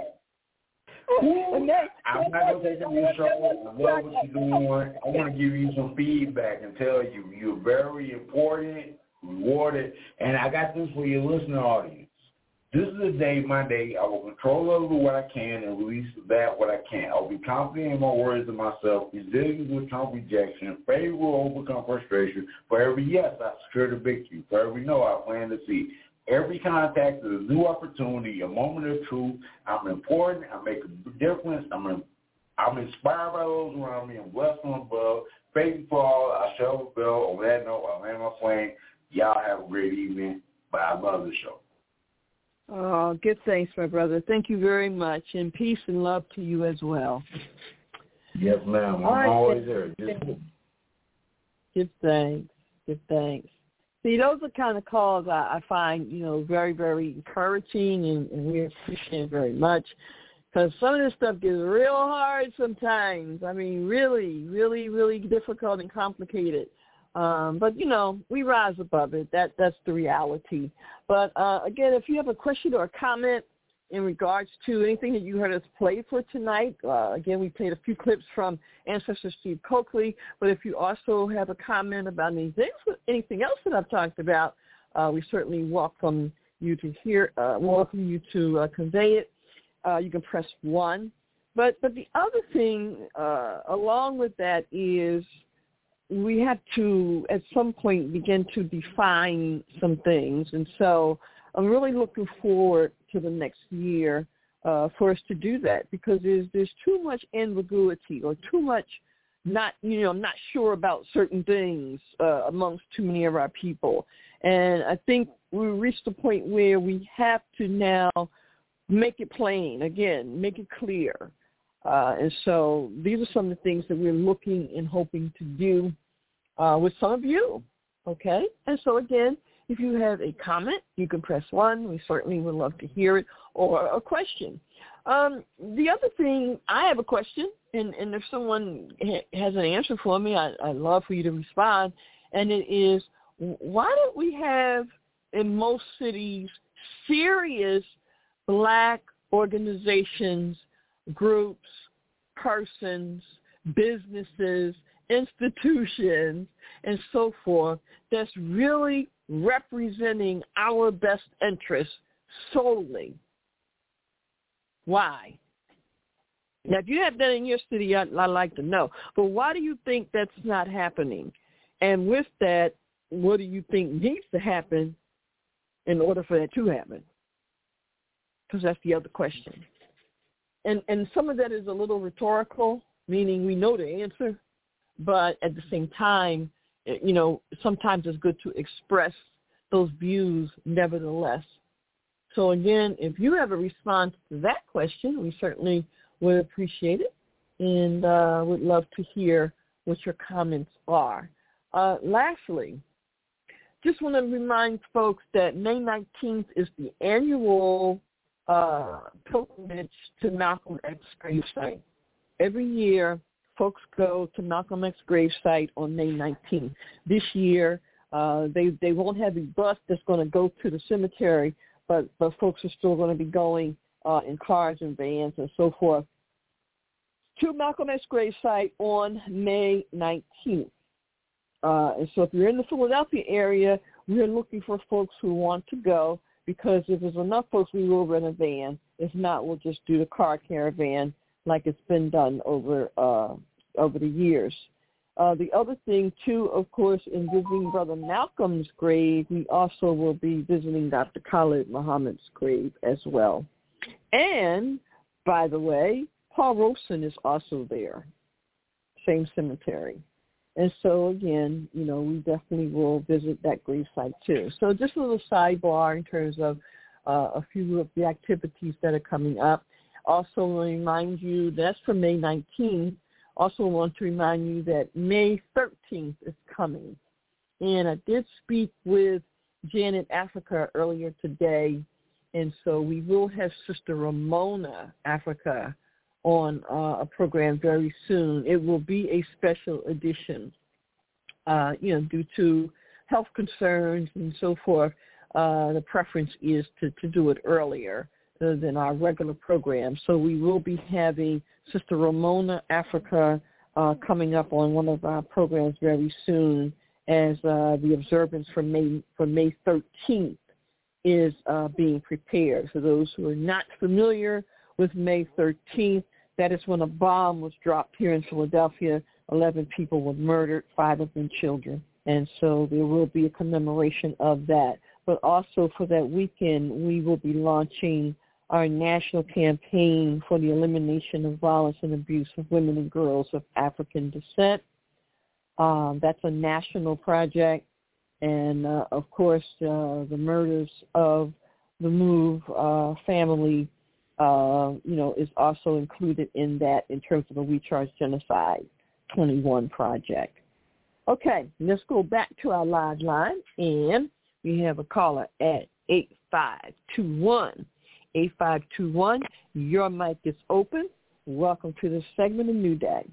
Ooh, I'm not going to take on your show. I love what you're doing. I want to give you some feedback and tell you you're very important, rewarded, and I got this for your listener audience. This is the day, my day, I will control over what I can and release that what I can't. I'll be confident in my words of myself, resilient with Trump rejection, favor will overcome frustration. For every yes, I secure the victory. For every no, I plan to see. Every contact is a new opportunity, a moment of truth. I'm important. I make a difference. I'm in, I'm inspired by those around me. I'm blessed from above. Faith for all. I shall fulfill. On that note, I land my plane. Y'all have a great evening. But I love the show. Oh, good thanks, my brother. Thank you very much, and peace and love to you as well. Yes, ma'am. I'm right, always there. Just... Give thanks. Give thanks. See, those are kind of calls I, I find, you know, very, very encouraging, and, and we appreciate it very much, because some of this stuff gets real hard sometimes. I mean, really, really, really difficult and complicated. Um, but, you know, we rise above it. That That's the reality. But, uh, again, if you have a question or a comment in regards to anything that you heard us play for tonight, uh, again, we played a few clips from Ancestor Steve Coakley. But if you also have a comment about anything, anything else that I've talked about, uh, we certainly welcome you to hear, uh, welcome you to uh, convey it. Uh, you can press one. But, but the other thing uh, along with that is, we have to, at some point, begin to define some things. And so I'm really looking forward to the next year uh, for us to do that, because there's, there's too much ambiguity or too much not, you know, I'm not sure about certain things uh, amongst too many of our people. And I think we reached a point where we have to now make it plain, again, make it clear. Uh, and so these are some of the things that we're looking and hoping to do uh, with some of you, okay? And so, again, if you have a comment, you can press one. We certainly would love to hear it, or a question. Um, the other thing, I have a question, and, and if someone ha- has an answer for me, I, I'd love for you to respond, and it is, why don't we have, in most cities, serious black organizations, groups, persons, businesses, institutions, and so forth that's really representing our best interests solely? Why? Now, if you have that in your city, I'd, I'd like to know. But why do you think that's not happening? And with that, what do you think needs to happen in order for that to happen? Because that's the other question. And and some of that is a little rhetorical, meaning we know the answer, but at the same time, you know, sometimes it's good to express those views nevertheless. So again, if you have a response to that question, we certainly would appreciate it, and uh, would love to hear what your comments are. Uh, lastly, just want to remind folks that May nineteenth is the annual uh, pilgrimage to Malcolm X gravesite. Every year, folks go to Malcolm X gravesite on May nineteenth. This year, uh, they they won't have a bus that's going to go to the cemetery, but, but folks are still going to be going uh, in cars and vans and so forth to Malcolm X gravesite on May nineteenth. Uh, and so if you're in the Philadelphia area, we're looking for folks who want to go, because if there's enough folks, we will rent a van. If not, we'll just do the car caravan like it's been done over uh, over the years. Uh, the other thing, too, of course, in visiting Brother Malcolm's grave, we also will be visiting Doctor Khalid Muhammad's grave as well. And, by the way, Paul Robeson is also there, same cemetery. And so, again, you know, we definitely will visit that gravesite, too. So just a little sidebar in terms of uh, a few of the activities that are coming up. Also, remind you, that's for May nineteenth. Also want to remind you that May thirteenth is coming. And I did speak with Janet Africa earlier today, and so we will have Sister Ramona Africa on uh, a program very soon. It will be a special edition, uh, you know, due to health concerns and so forth. Uh, the preference is to, to do it earlier than our regular program. So we will be having Sister Ramona Africa uh, coming up on one of our programs very soon, as uh, the observance for May for May thirteenth is uh, being prepared. For those who are not familiar with May thirteenth, that is when a bomb was dropped here in Philadelphia. eleven people were murdered, five of them children. And so there will be a commemoration of that. But also for that weekend, we will be launching our national campaign for the elimination of violence and abuse of women and girls of African descent. Um, that's a national project. And, uh, of course, uh, the murders of the Move uh, family, uh, you know, is also included in that in terms of the We Charge Genocide twenty-one project. Okay, let's go back to our live line. And we have a caller at eight five two one. eight five two one, your mic is open. Welcome to this segment of New Day.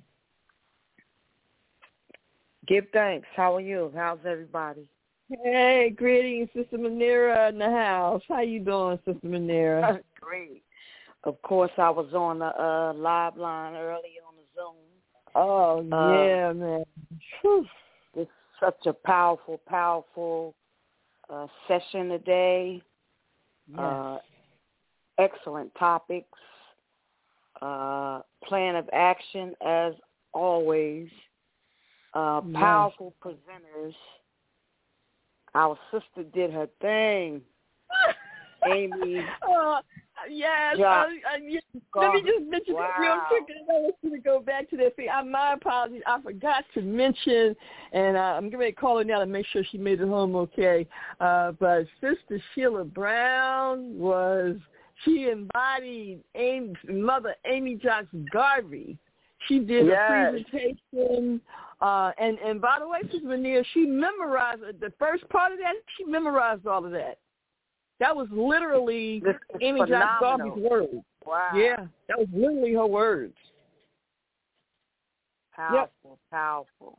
Give thanks. How are you? How's everybody? Hey, greetings, Sister Manira in the house. How you doing, Sister Manira? Great. Of course, I was on the uh, live line earlier on the Zoom. Oh, uh, yeah, man. Whew. It's such a powerful, powerful uh, session today. Yes. Uh, excellent topics. Uh, plan of action, as always. Uh, Yes. Powerful presenters. Our sister did her thing. Amy. Uh, yes. Ja- uh, uh, yes. Let me just mention wow. this real quick. And I want you to go back to that thing. I, my apologies. I forgot to mention, and uh, I'm going to call her now to make sure she made it home okay. Uh, but Sister Sheila Brown was, she embodied Amy, Mother Amy Jocks Garvey. She did Yes. a presentation. Uh, and, and by the way, Sister Manira, she memorized the first part of that. She memorized all of that. That was literally This is Amy Jocks phenomenal. Garvey's words. Wow. Yeah, that was literally her words. Powerful, Yep. powerful.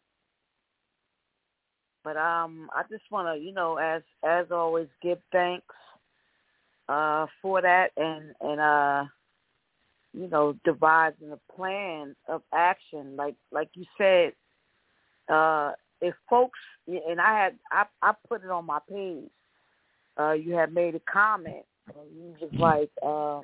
But um, I just want to, you know, as as always, give thanks uh, for that, and and uh, you know, devising a plan of action, like like you said. Uh, if folks, and I had, I I put it on my page. Uh, you had made a comment. And you was like, uh,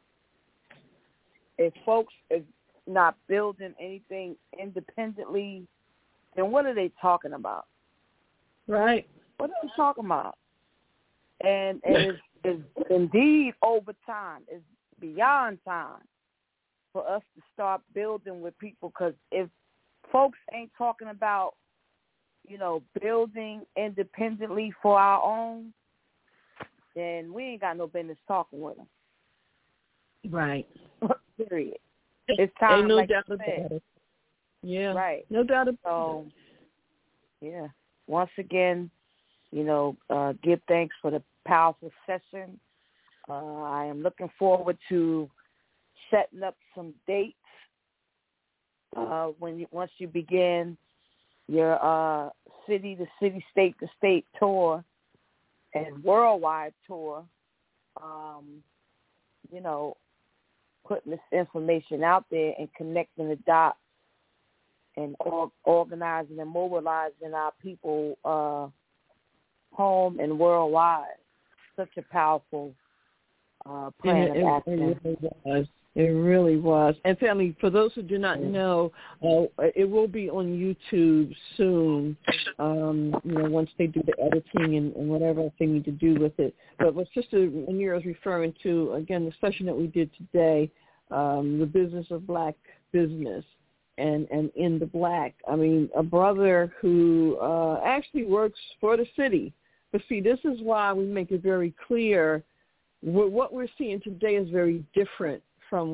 if folks is not building anything independently, then what are they talking about? Right. What are they talking about? And and it's, it's indeed over time. It's beyond time for us to start building with people. Because if folks ain't talking about, you know, building independently for our own, then we ain't got no business talking with them. Right. Period. It's time, Ain't no like doubt you about said. it. Yeah. Right. No doubt about So, yeah. Once again, you know, uh, give thanks for the powerful session. Uh, I am looking forward to setting up some dates uh, when you, once you begin your uh, city to city, state to state tour and worldwide tour. Um, you know, putting this information out there and connecting the dots and or, organizing and mobilizing our people uh, home and worldwide. Such a powerful uh, plan it, of action. It really was. It really was. And family, for those who do not know, uh, it will be on YouTube soon, um, you know, once they do the editing and, and whatever else they need to do with it. But what Sister Manira is referring to, again, the session that we did today, um, the business of black business and, and in the black. I mean, a brother who uh, actually works for the city. But see, this is why we make it very clear what we're seeing today is very different from what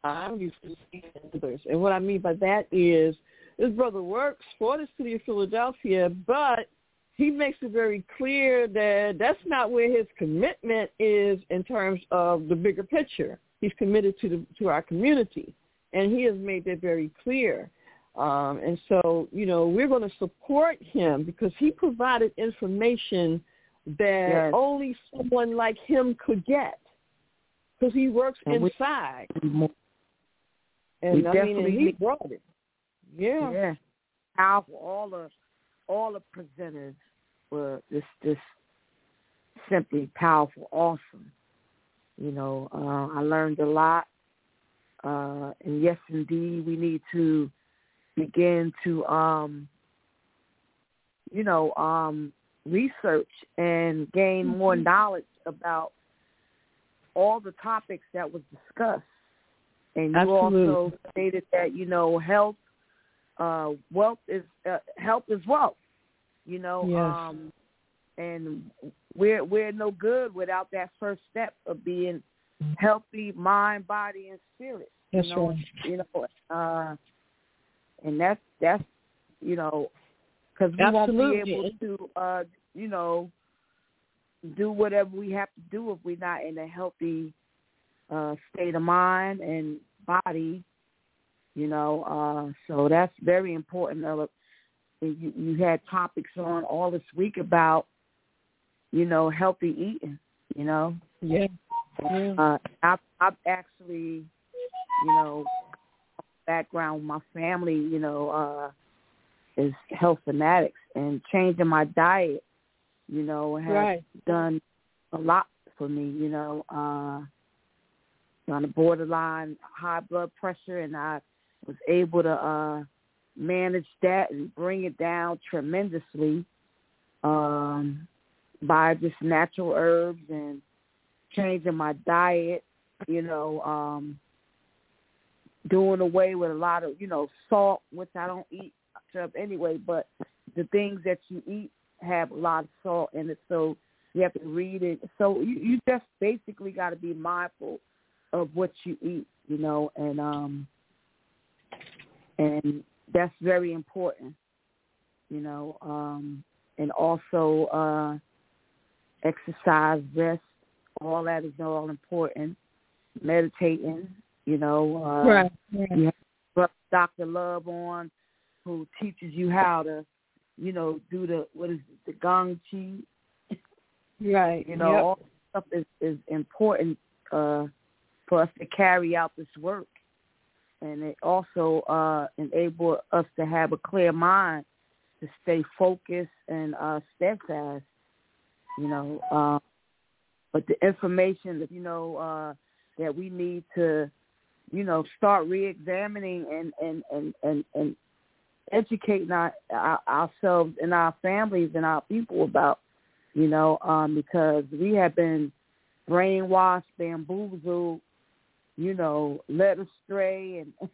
I'm used to seeing others. And what I mean by that is this brother works for the city of Philadelphia, but he makes it very clear that that's not where his commitment is in terms of the bigger picture. He's committed to the, to our community, and he has made that very clear. Um, and so, you know, we're going to support him because he provided information that yes. only someone like him could get because he works and inside. We, and we I definitely mean, he brought it. Yeah. Yeah. Powerful. All the all the presenters were just just simply powerful, awesome. You know, uh, I learned a lot. Uh, and yes, indeed, we need to begin to, um, you know, um, research and gain mm-hmm. more knowledge about all the topics that was discussed. And you Absolutely. also stated that, you know, health, uh, wealth is, uh, health is wealth, you know, yes. um, and we're, we're no good without that first step of being healthy mind, body, and spirit. That's you know, right. You know, uh, and that's, that's, you know, because we Absolutely. won't be able to, uh, you know, do whatever we have to do if we're not in a healthy uh, state of mind and body, you know. Uh, so that's very important. Uh, you, you had topics on all this week about, you know, healthy eating, you know. Yeah. yeah. Uh, I've, I've actually, you know, background with my family, you know, uh, is health fanatics, and changing my diet, you know, has right. done a lot for me, you know, uh, on the borderline high blood pressure, and I was able to uh, manage that and bring it down tremendously um, by just natural herbs and changing my diet, you know, um, doing away with a lot of, you know, salt, which I don't eat much of anyway, but the things that you eat have a lot of salt in it, so you have to read it. So you, you just basically got to be mindful of what you eat, you know, and um, and that's very important, you know, um, and also uh, exercise, rest, all that is all important. Meditating, you know, uh, right, right. You have Doctor Love on, who teaches you how to, you know, do the, what is it, the Gong Chi. Right. You know, yep. all this stuff is, is important uh, for us to carry out this work. And it also uh, enables us to have a clear mind to stay focused and uh, steadfast, you know. Uh, but the information that, you know, uh, that we need to, you know, start re-examining and, and, and, and, and educating our, our, ourselves and our families and our people about, you know, um, because we have been brainwashed, bamboozled, you know, led astray. And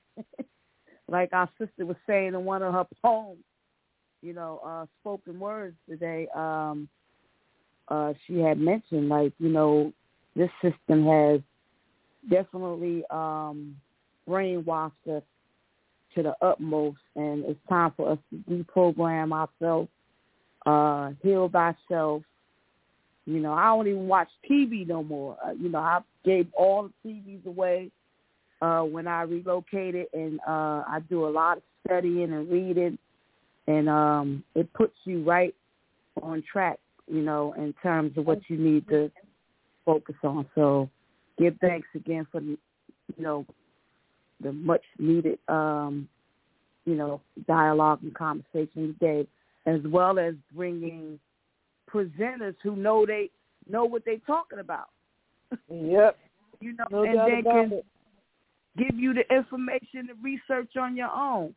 like our sister was saying in one of her poems, you know, uh, spoken words today, um, uh, she had mentioned, like, you know, this system has definitely um, brainwashed us to the utmost, and it's time for us to deprogram ourselves, uh, heal thyself. You know, I don't even watch T V no more. Uh, you know, I gave all the T Vs away uh, when I relocated, and uh, I do a lot of studying and reading, and um, it puts you right on track, you know, in terms of what you need to focus on. So give thanks again for, the, you know, the much needed, um, you know, dialogue and conversation today, as well as bringing presenters who know they know what they're talking about. Yep. You know, no and they can it. give you the information and research on your own.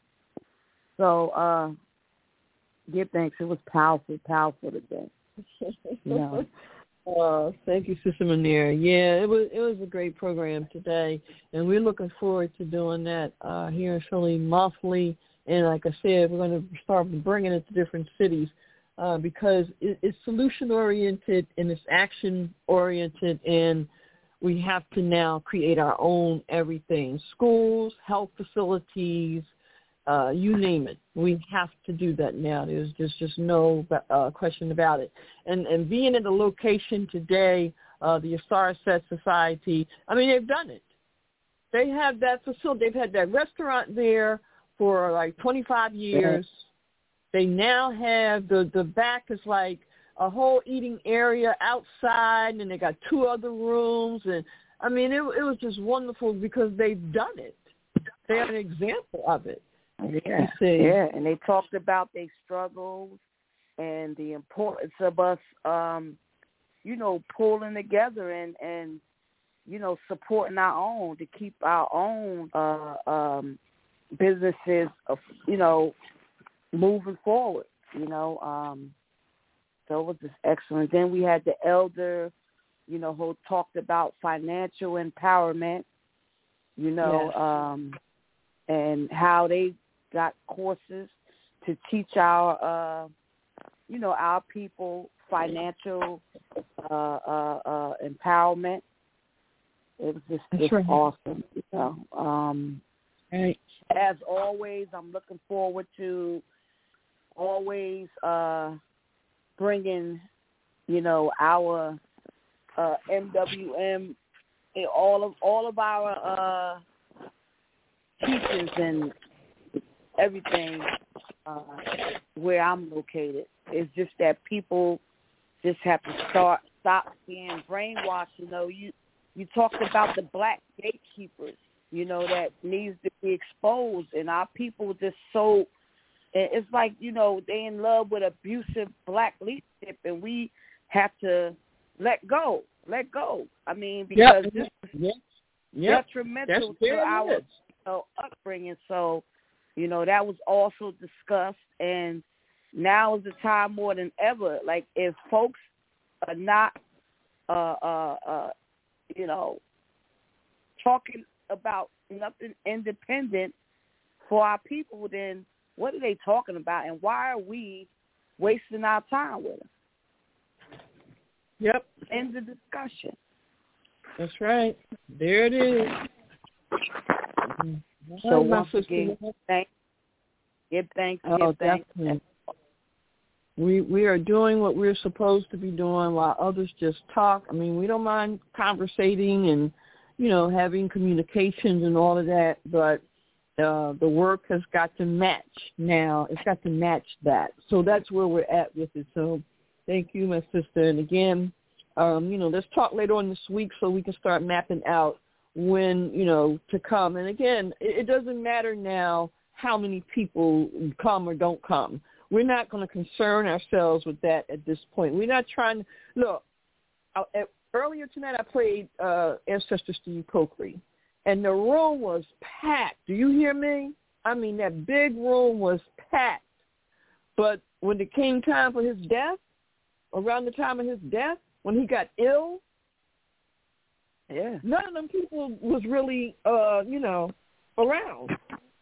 So uh, give thanks. It was powerful, powerful today. You know. Uh, thank you, Sister Manir. Yeah, it was it was a great program today, and we're looking forward to doing that uh, here in Philly monthly. And like I said, we're going to start bringing it to different cities uh, because it, it's solution oriented and it's action oriented, and We have to now create our own everything, schools, health facilities, uh, you name it. We have to do that now. There's, there's just no uh, question about it. And, and being at the location today, uh, the Asaraset Society, I mean, they've done it. They have that facility. They've had that restaurant there for like twenty-five years. Mm-hmm. They now have the, the back is like a whole eating area outside, and they got two other rooms. And, I mean, it, it was just wonderful because they've done it. They have an example of it. Yeah, yeah, and they talked about their struggles and the importance of us, um, you know, pulling together and, and, you know, supporting our own to keep our own uh, um, businesses, uh, you know, moving forward, you know. Um, so it was just excellent. Then we had the elder, you know, who talked about financial empowerment, you know, yes. um, and how they got courses to teach our, uh, you know, our people financial uh, uh, uh, empowerment. It was just, just right. awesome, you know. Um, right. As always, I'm looking forward to always uh, bringing, you know, our uh, M W M, all of all of our uh, teachers and everything uh, where I'm located. It's just that people just have to start stop being brainwashed. You know, you you talked about the black gatekeepers, you know, that needs to be exposed, and our people just so, it's like, you know, they in love with abusive black leadership, and we have to let go, let go. I mean, because yep. this is yep. Yep. detrimental to our you know, upbringing. So, you know, that was also discussed, and now is the time more than ever. Like, if folks are not, uh, uh, uh, you know, talking about nothing independent for our people, then what are they talking about, and why are we wasting our time with them? Yep. End the discussion. That's right. There it is. So oh, once again, thank, give thanks, give oh, thanks. Definitely. We we are doing what we're supposed to be doing while others just talk. I mean, we don't mind conversating and, you know, having communications and all of that, but uh, the work has got to match now. It's got to match that. So that's where we're at with it. So thank you, my sister. And again, um, you know, let's talk later on this week so we can start mapping out when, you know, to come. And again, it, it doesn't matter now how many people come or don't come. We're not going to concern ourselves with that at this point. We're not trying to, look, I, at, earlier tonight I played uh, Ancestor Steve Coakley, and the room was packed. Do you hear me? I mean, that big room was packed. But when it came time for his death, around the time of his death, when he got ill, yeah, none of them people was really, uh, you know, around.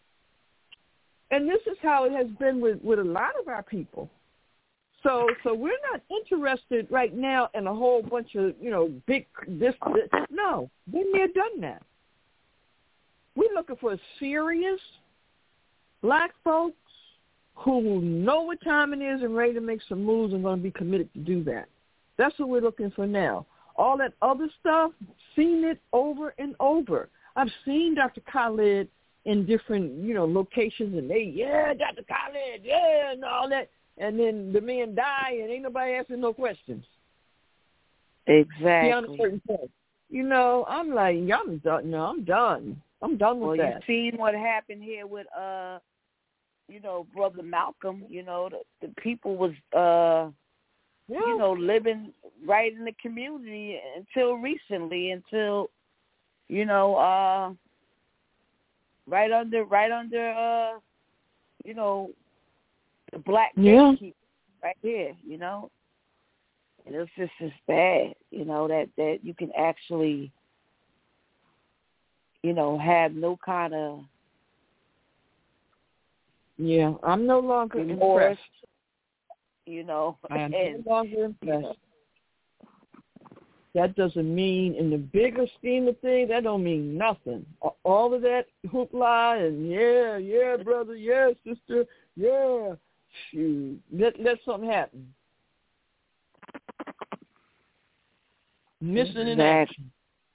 And this is how it has been with, with a lot of our people. So so we're not interested right now in a whole bunch of, you know, big this, this. No, been there, done that. We're looking for serious black folks who know what time it is and ready to make some moves and going to be committed to do that. That's what we're looking for now. All that other stuff, seen it over and over. I've seen Doctor Khalid in different, you know, locations, and they, yeah, Doctor Khalid, yeah, and all that. And then the man die, and ain't nobody asking no questions. Exactly. Beyond a certain point. You know, I'm like, I'm done. No, I'm done. I'm done with well, that. Well, you seen what happened here with, uh, you know, Brother Malcolm. You know, the, the people was, uh, yeah. you know, living right in the community until recently, until, you know, uh, right under, right under, uh, you know, the black yeah. gatekeeper right here, you know. And it's just as bad, you know, that, that you can actually, you know, have no kind of... Yeah, I'm no longer remorse, impressed. You know. I am and, no longer impressed. You know, that doesn't mean, in the bigger scheme of things, that don't mean nothing. All of that hoopla and yeah, yeah, brother, yeah, sister, yeah, shoot, let, let something happen. Missing in action.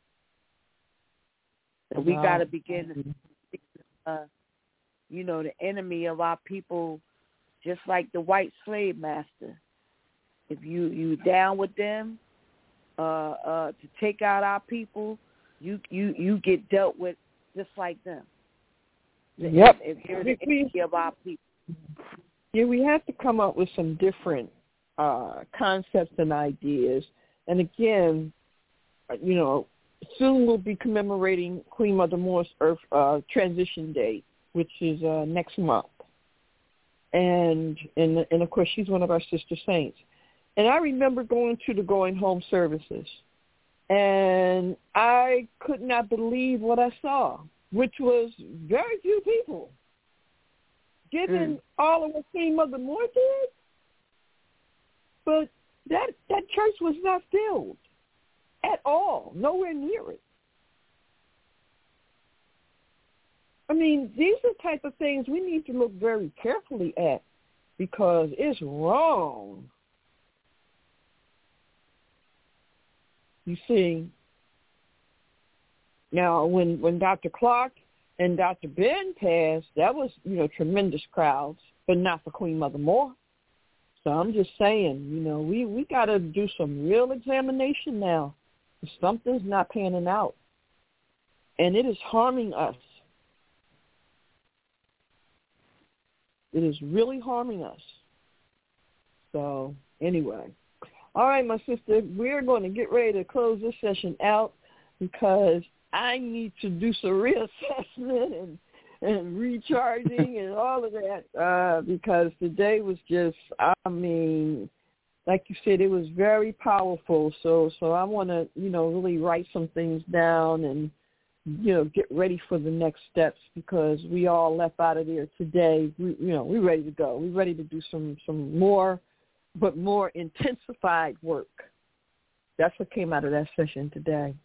We wow. got to begin to, uh, you know, the enemy of our people, just like the white slave master. If you you down with them uh, uh, to take out our people, you you you get dealt with just like them. Yep. If you're the enemy of our people. Yeah, we have to come up with some different uh, concepts and ideas. And again, you know, soon we'll be commemorating Queen Mother Moore's Earth uh, transition date, which is uh, next month. And, and and of course, she's one of our sister saints. And I remember going to the going home services, and I could not believe what I saw, which was very few people. Given mm. all of what Queen Mother Moore did, but that that church was not filled at all, nowhere near it. I mean, these are the type of things we need to look very carefully at, because it's wrong. You see, now when, when Doctor Clark and Doctor Ben passed, that was, you know, tremendous crowds, but not for Queen Mother Moore. So I'm just saying, you know, we, we got to do some real examination now. Something's not panning out, and it is harming us. It is really harming us. So anyway, all right, my sister, we're going to get ready to close this session out, because I need to do some reassessment and, and recharging and all of that, uh, because today was just, I mean, like you said, it was very powerful. So so I want to, you know, really write some things down and, you know, get ready for the next steps, because we all left out of there today. We, you know, we're ready to go. We're ready to do some, some more, but more intensified work. That's what came out of that session today.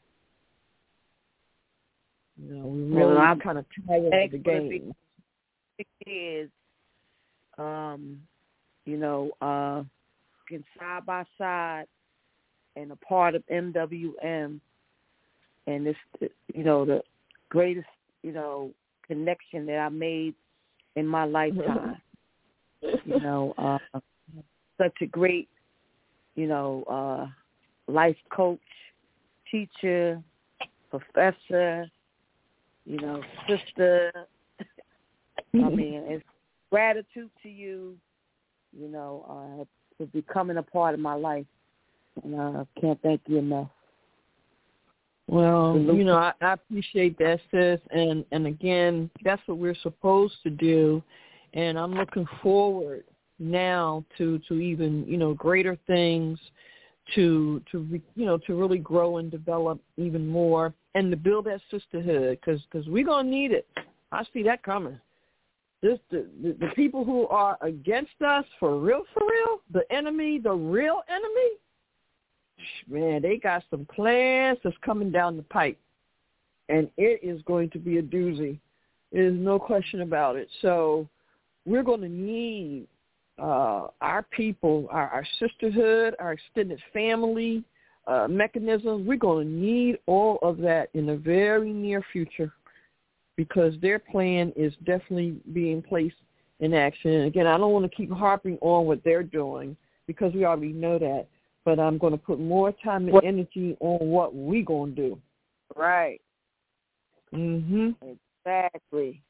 You know, we really well, kind of tired of the game. It is, um, you know, uh, side by side and a part of M W M, and it's, you know, the greatest, you know, connection that I made in my lifetime. You know, uh, such a great, you know, uh, life coach, teacher, professor, you know, sister. I mean, it's gratitude to you, you know, uh, for becoming a part of my life. And I uh, can't thank you enough. Well, you know, I, I appreciate that, sis. And, and again, that's what we're supposed to do. And I'm looking forward now to, to even, you know, greater things, to, to you know, to really grow and develop even more, and to build that sisterhood, because because we're going to need it. I see that coming. This the, the, the people who are against us, for real, for real, the enemy, the real enemy, man, they got some plans that's coming down the pipe, and it is going to be a doozy. There's no question about it. So we're going to need uh, our people, our, our sisterhood, our extended family uh, mechanisms. We're going to need all of that in the very near future, because their plan is definitely being placed in action. And again, I don't want to keep harping on what they're doing, because we already know that, but I'm going to put more time and energy on what we're going to do. Right. Mm-hmm. Exactly.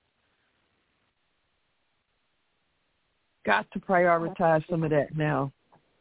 Got to prioritize some of that now.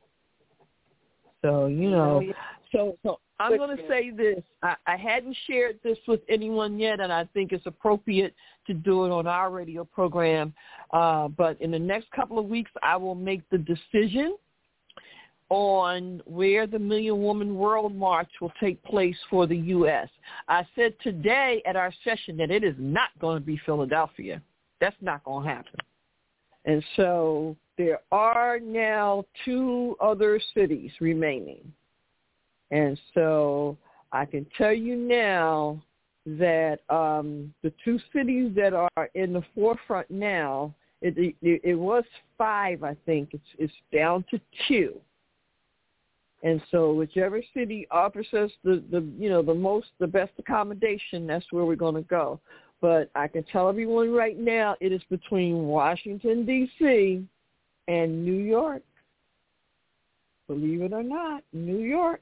So, you know, so so I'm going to say this. I, I hadn't shared this with anyone yet, and I think it's appropriate to do it on our radio program. Uh, but in the next couple of weeks, I will make the decision on where the Million Woman World March will take place for the U S. I said today at our session that it is not going to be Philadelphia. That's not going to happen. And so there are now two other cities remaining. And so I can tell you now that um, the two cities that are in the forefront now, it, it, it was five, I think. It's, it's down to two. And so whichever city offers us the, the, you know, the most, the best accommodation, that's where we're going to go. But I can tell everyone right now it is between Washington, D C and New York. Believe it or not, New York.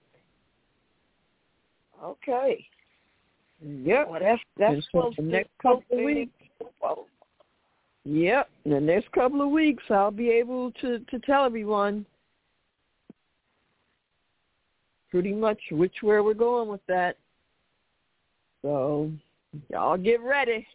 Okay. Yep. Well, that's that's so the next couple of weeks. Yep. The next couple of weeks, I'll be able to, to tell everyone pretty much which way we're going with that. So y'all get ready.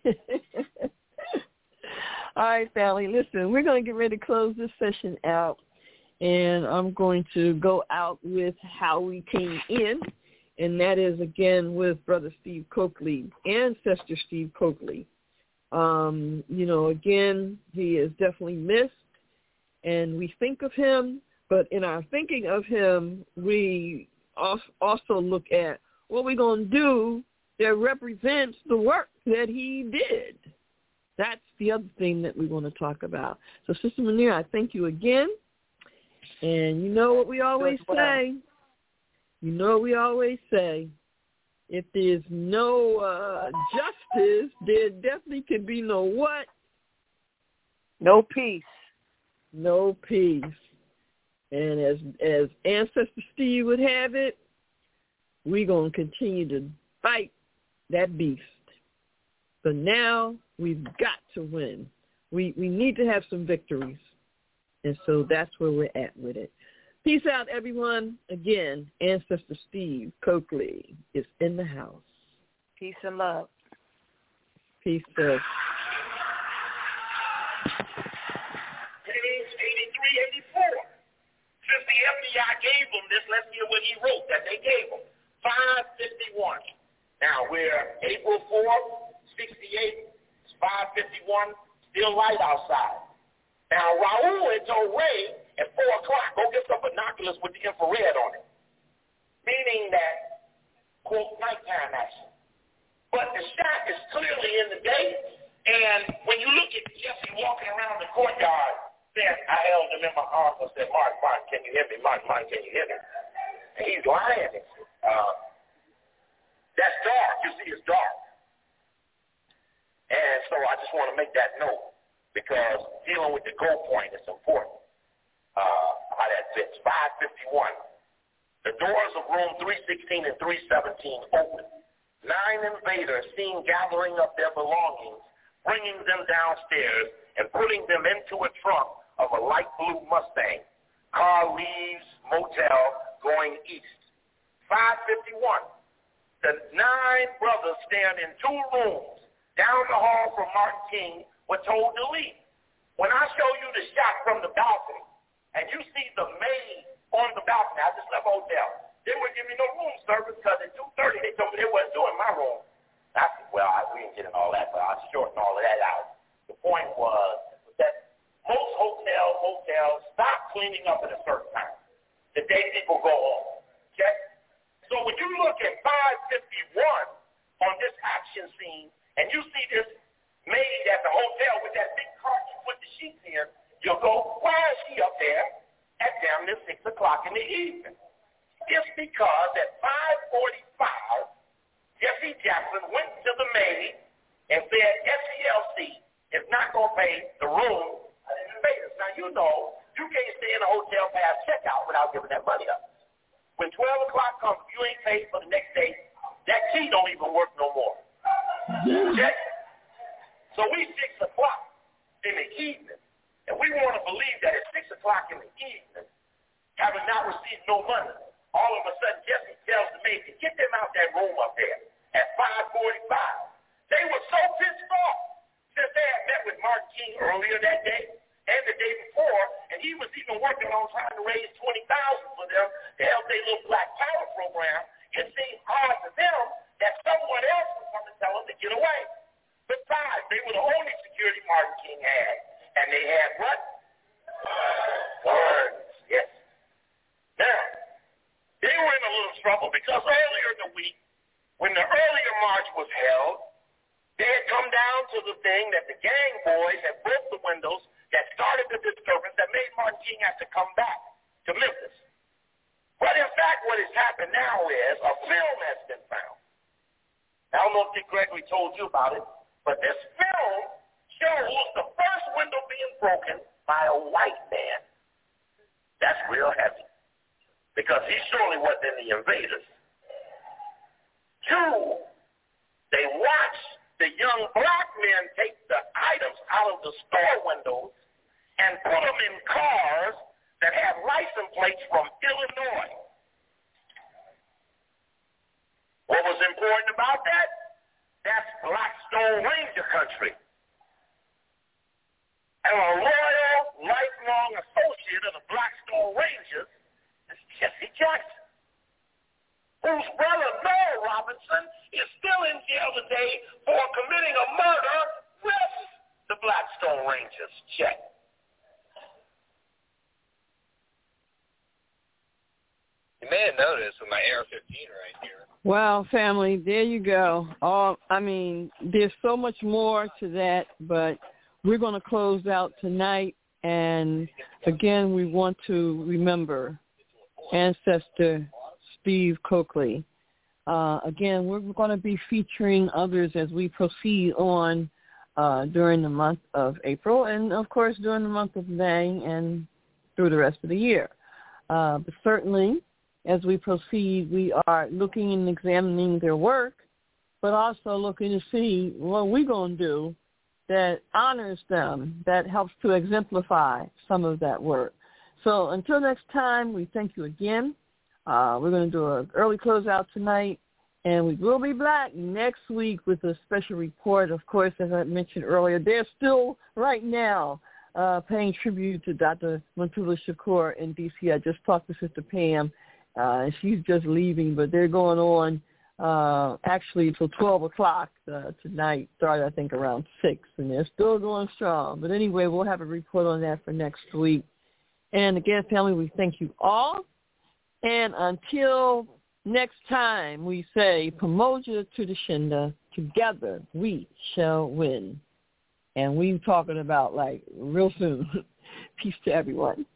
All right, family. Listen, we're going to get ready to close this session out, and I'm going to go out with how we came in. And that is, again, with Brother Steve Coakley, Ancestor Steve Coakley. Um, you know, again, he is definitely missed, and we think of him, but in our thinking of him, we also look at what we're going to do that represents the work that he did. That's the other thing that we want to talk about. So, Sister Munir, I thank you again. And you know what we always say. You know what we always say, if there's no uh, justice, there definitely can be no what? No peace. No peace. And as as Ancestor Steve would have it, we're going to continue to fight that beast. But now we've got to win. We we need to have some victories. And so that's where we're at with it. Peace out, everyone. Again, Ancestor Steve Coakley is in the house. Peace and love. Peace, sis. Page eighty-three, eighty-four. Since the F B I gave him this, let's hear what he wrote that they gave him. five fifty-one. Now, we're April fourth, sixty-eight. It's five fifty-one. Still light outside. Now, Raul had told Ray at four o'clock, go get some binoculars with the infrared on it, meaning that, quote, nighttime action. But the shot is clearly in the day, and when you look at Jesse walking around the courtyard, then I held him in my arms and said, Martin, Martin, can you hear me? Martin, Martin, can you hear me? And he's lying. Uh, that's dark. You see, it's dark. And so I just want to make that note, because dealing with the goal point is important. Uh, how that fits. five fifty-one. The doors of room three sixteen and three seventeen open. Nine invaders seen gathering up their belongings, bringing them downstairs and putting them into a trunk of a light blue Mustang. Car leaves motel going east. five fifty-one. The nine brothers stand in two rooms down the hall from Martin King were told to leave. When I show you the shot from the balcony, and you see the maid on the balcony, I just left the hotel. They wouldn't give me no room service because at two thirty they told me they wasn't doing my room. I said, well, I, we didn't get in all that, but I shortened all of that out. The point was that most hotels, motels stop cleaning up at a certain time, the day people go home. Okay? So when you look at five fifty-one on this action scene, and you see this maid at the hotel with that big cart you put the sheets in, you'll go, why is she up there at damn near six o'clock in the evening? It's because at five forty-five, Jesse Jackson went to the maid and said, S C L C is not going to pay the room of the invaders. Now, you know, you can't stay in a hotel past checkout without giving that money up. When twelve o'clock comes, if you ain't paid for the next day, that key don't even work no more. Okay? So we six o'clock in the evening, and we want to believe that at six o'clock in the evening, having not received no money, all of a sudden Jesse tells the maid to get them out that room up there at five forty-five. They were so pissed off since they had met with Martin King earlier that day and the day before, and he was even working on trying to raise twenty thousand dollars for them to help their little Black Power program. It seemed odd to them that someone else would come and tell them to get away. Besides, they were the only security Martin King had. And they had what? Guns. Yes. Now, they were in a little trouble because earlier in the week, when the earlier march was held, they had come down to the thing that the gang boys had broke the windows that started the disturbance that made Martin King have to come back to Memphis. But in fact, what has happened now is a film has been found. I don't know if Dick Gregory told you about it, but this film shows the first window being broken by a white man. That's real heavy because he surely wasn't in the invaders. Two, they watched the young black men take the items out of the store windows and put them in cars that had license plates from Illinois. What was important about that? That's Blackstone Ranger country. And a loyal, lifelong associate of the Blackstone Rangers is Jesse Jackson, whose brother Noel Robinson is still in jail today for committing a murder with the Blackstone Rangers. Check. You may have noticed with my A R fifteen right here. Well, family, there you go. All, I mean, there's so much more to that, but we're going to close out tonight. And, again, we want to remember ancestor Steve Coakley. Uh, again, we're going to be featuring others as we proceed on uh, during the month of April and, of course, during the month of May and through the rest of the year. Uh, but certainly, as we proceed, we are looking and examining their work, but also looking to see what we're going to do that honors them, that helps to exemplify some of that work. So until next time, we thank you again. Uh, we're going to do an early closeout tonight, and we will be back next week with a special report. Of course, as I mentioned earlier, they're still right now uh, paying tribute to Doctor Motula Shakur in D C. I just talked to Sister Pam. Uh, she's just leaving, but they're going on uh, actually till twelve o'clock uh, tonight, started I think around six, and they're still going strong. But anyway, we'll have a report on that for next week. And again, family, we thank you all. And until next time, we say, Pamoja to the Shinda, together we shall win. And we're talking about like real soon. Peace to everyone.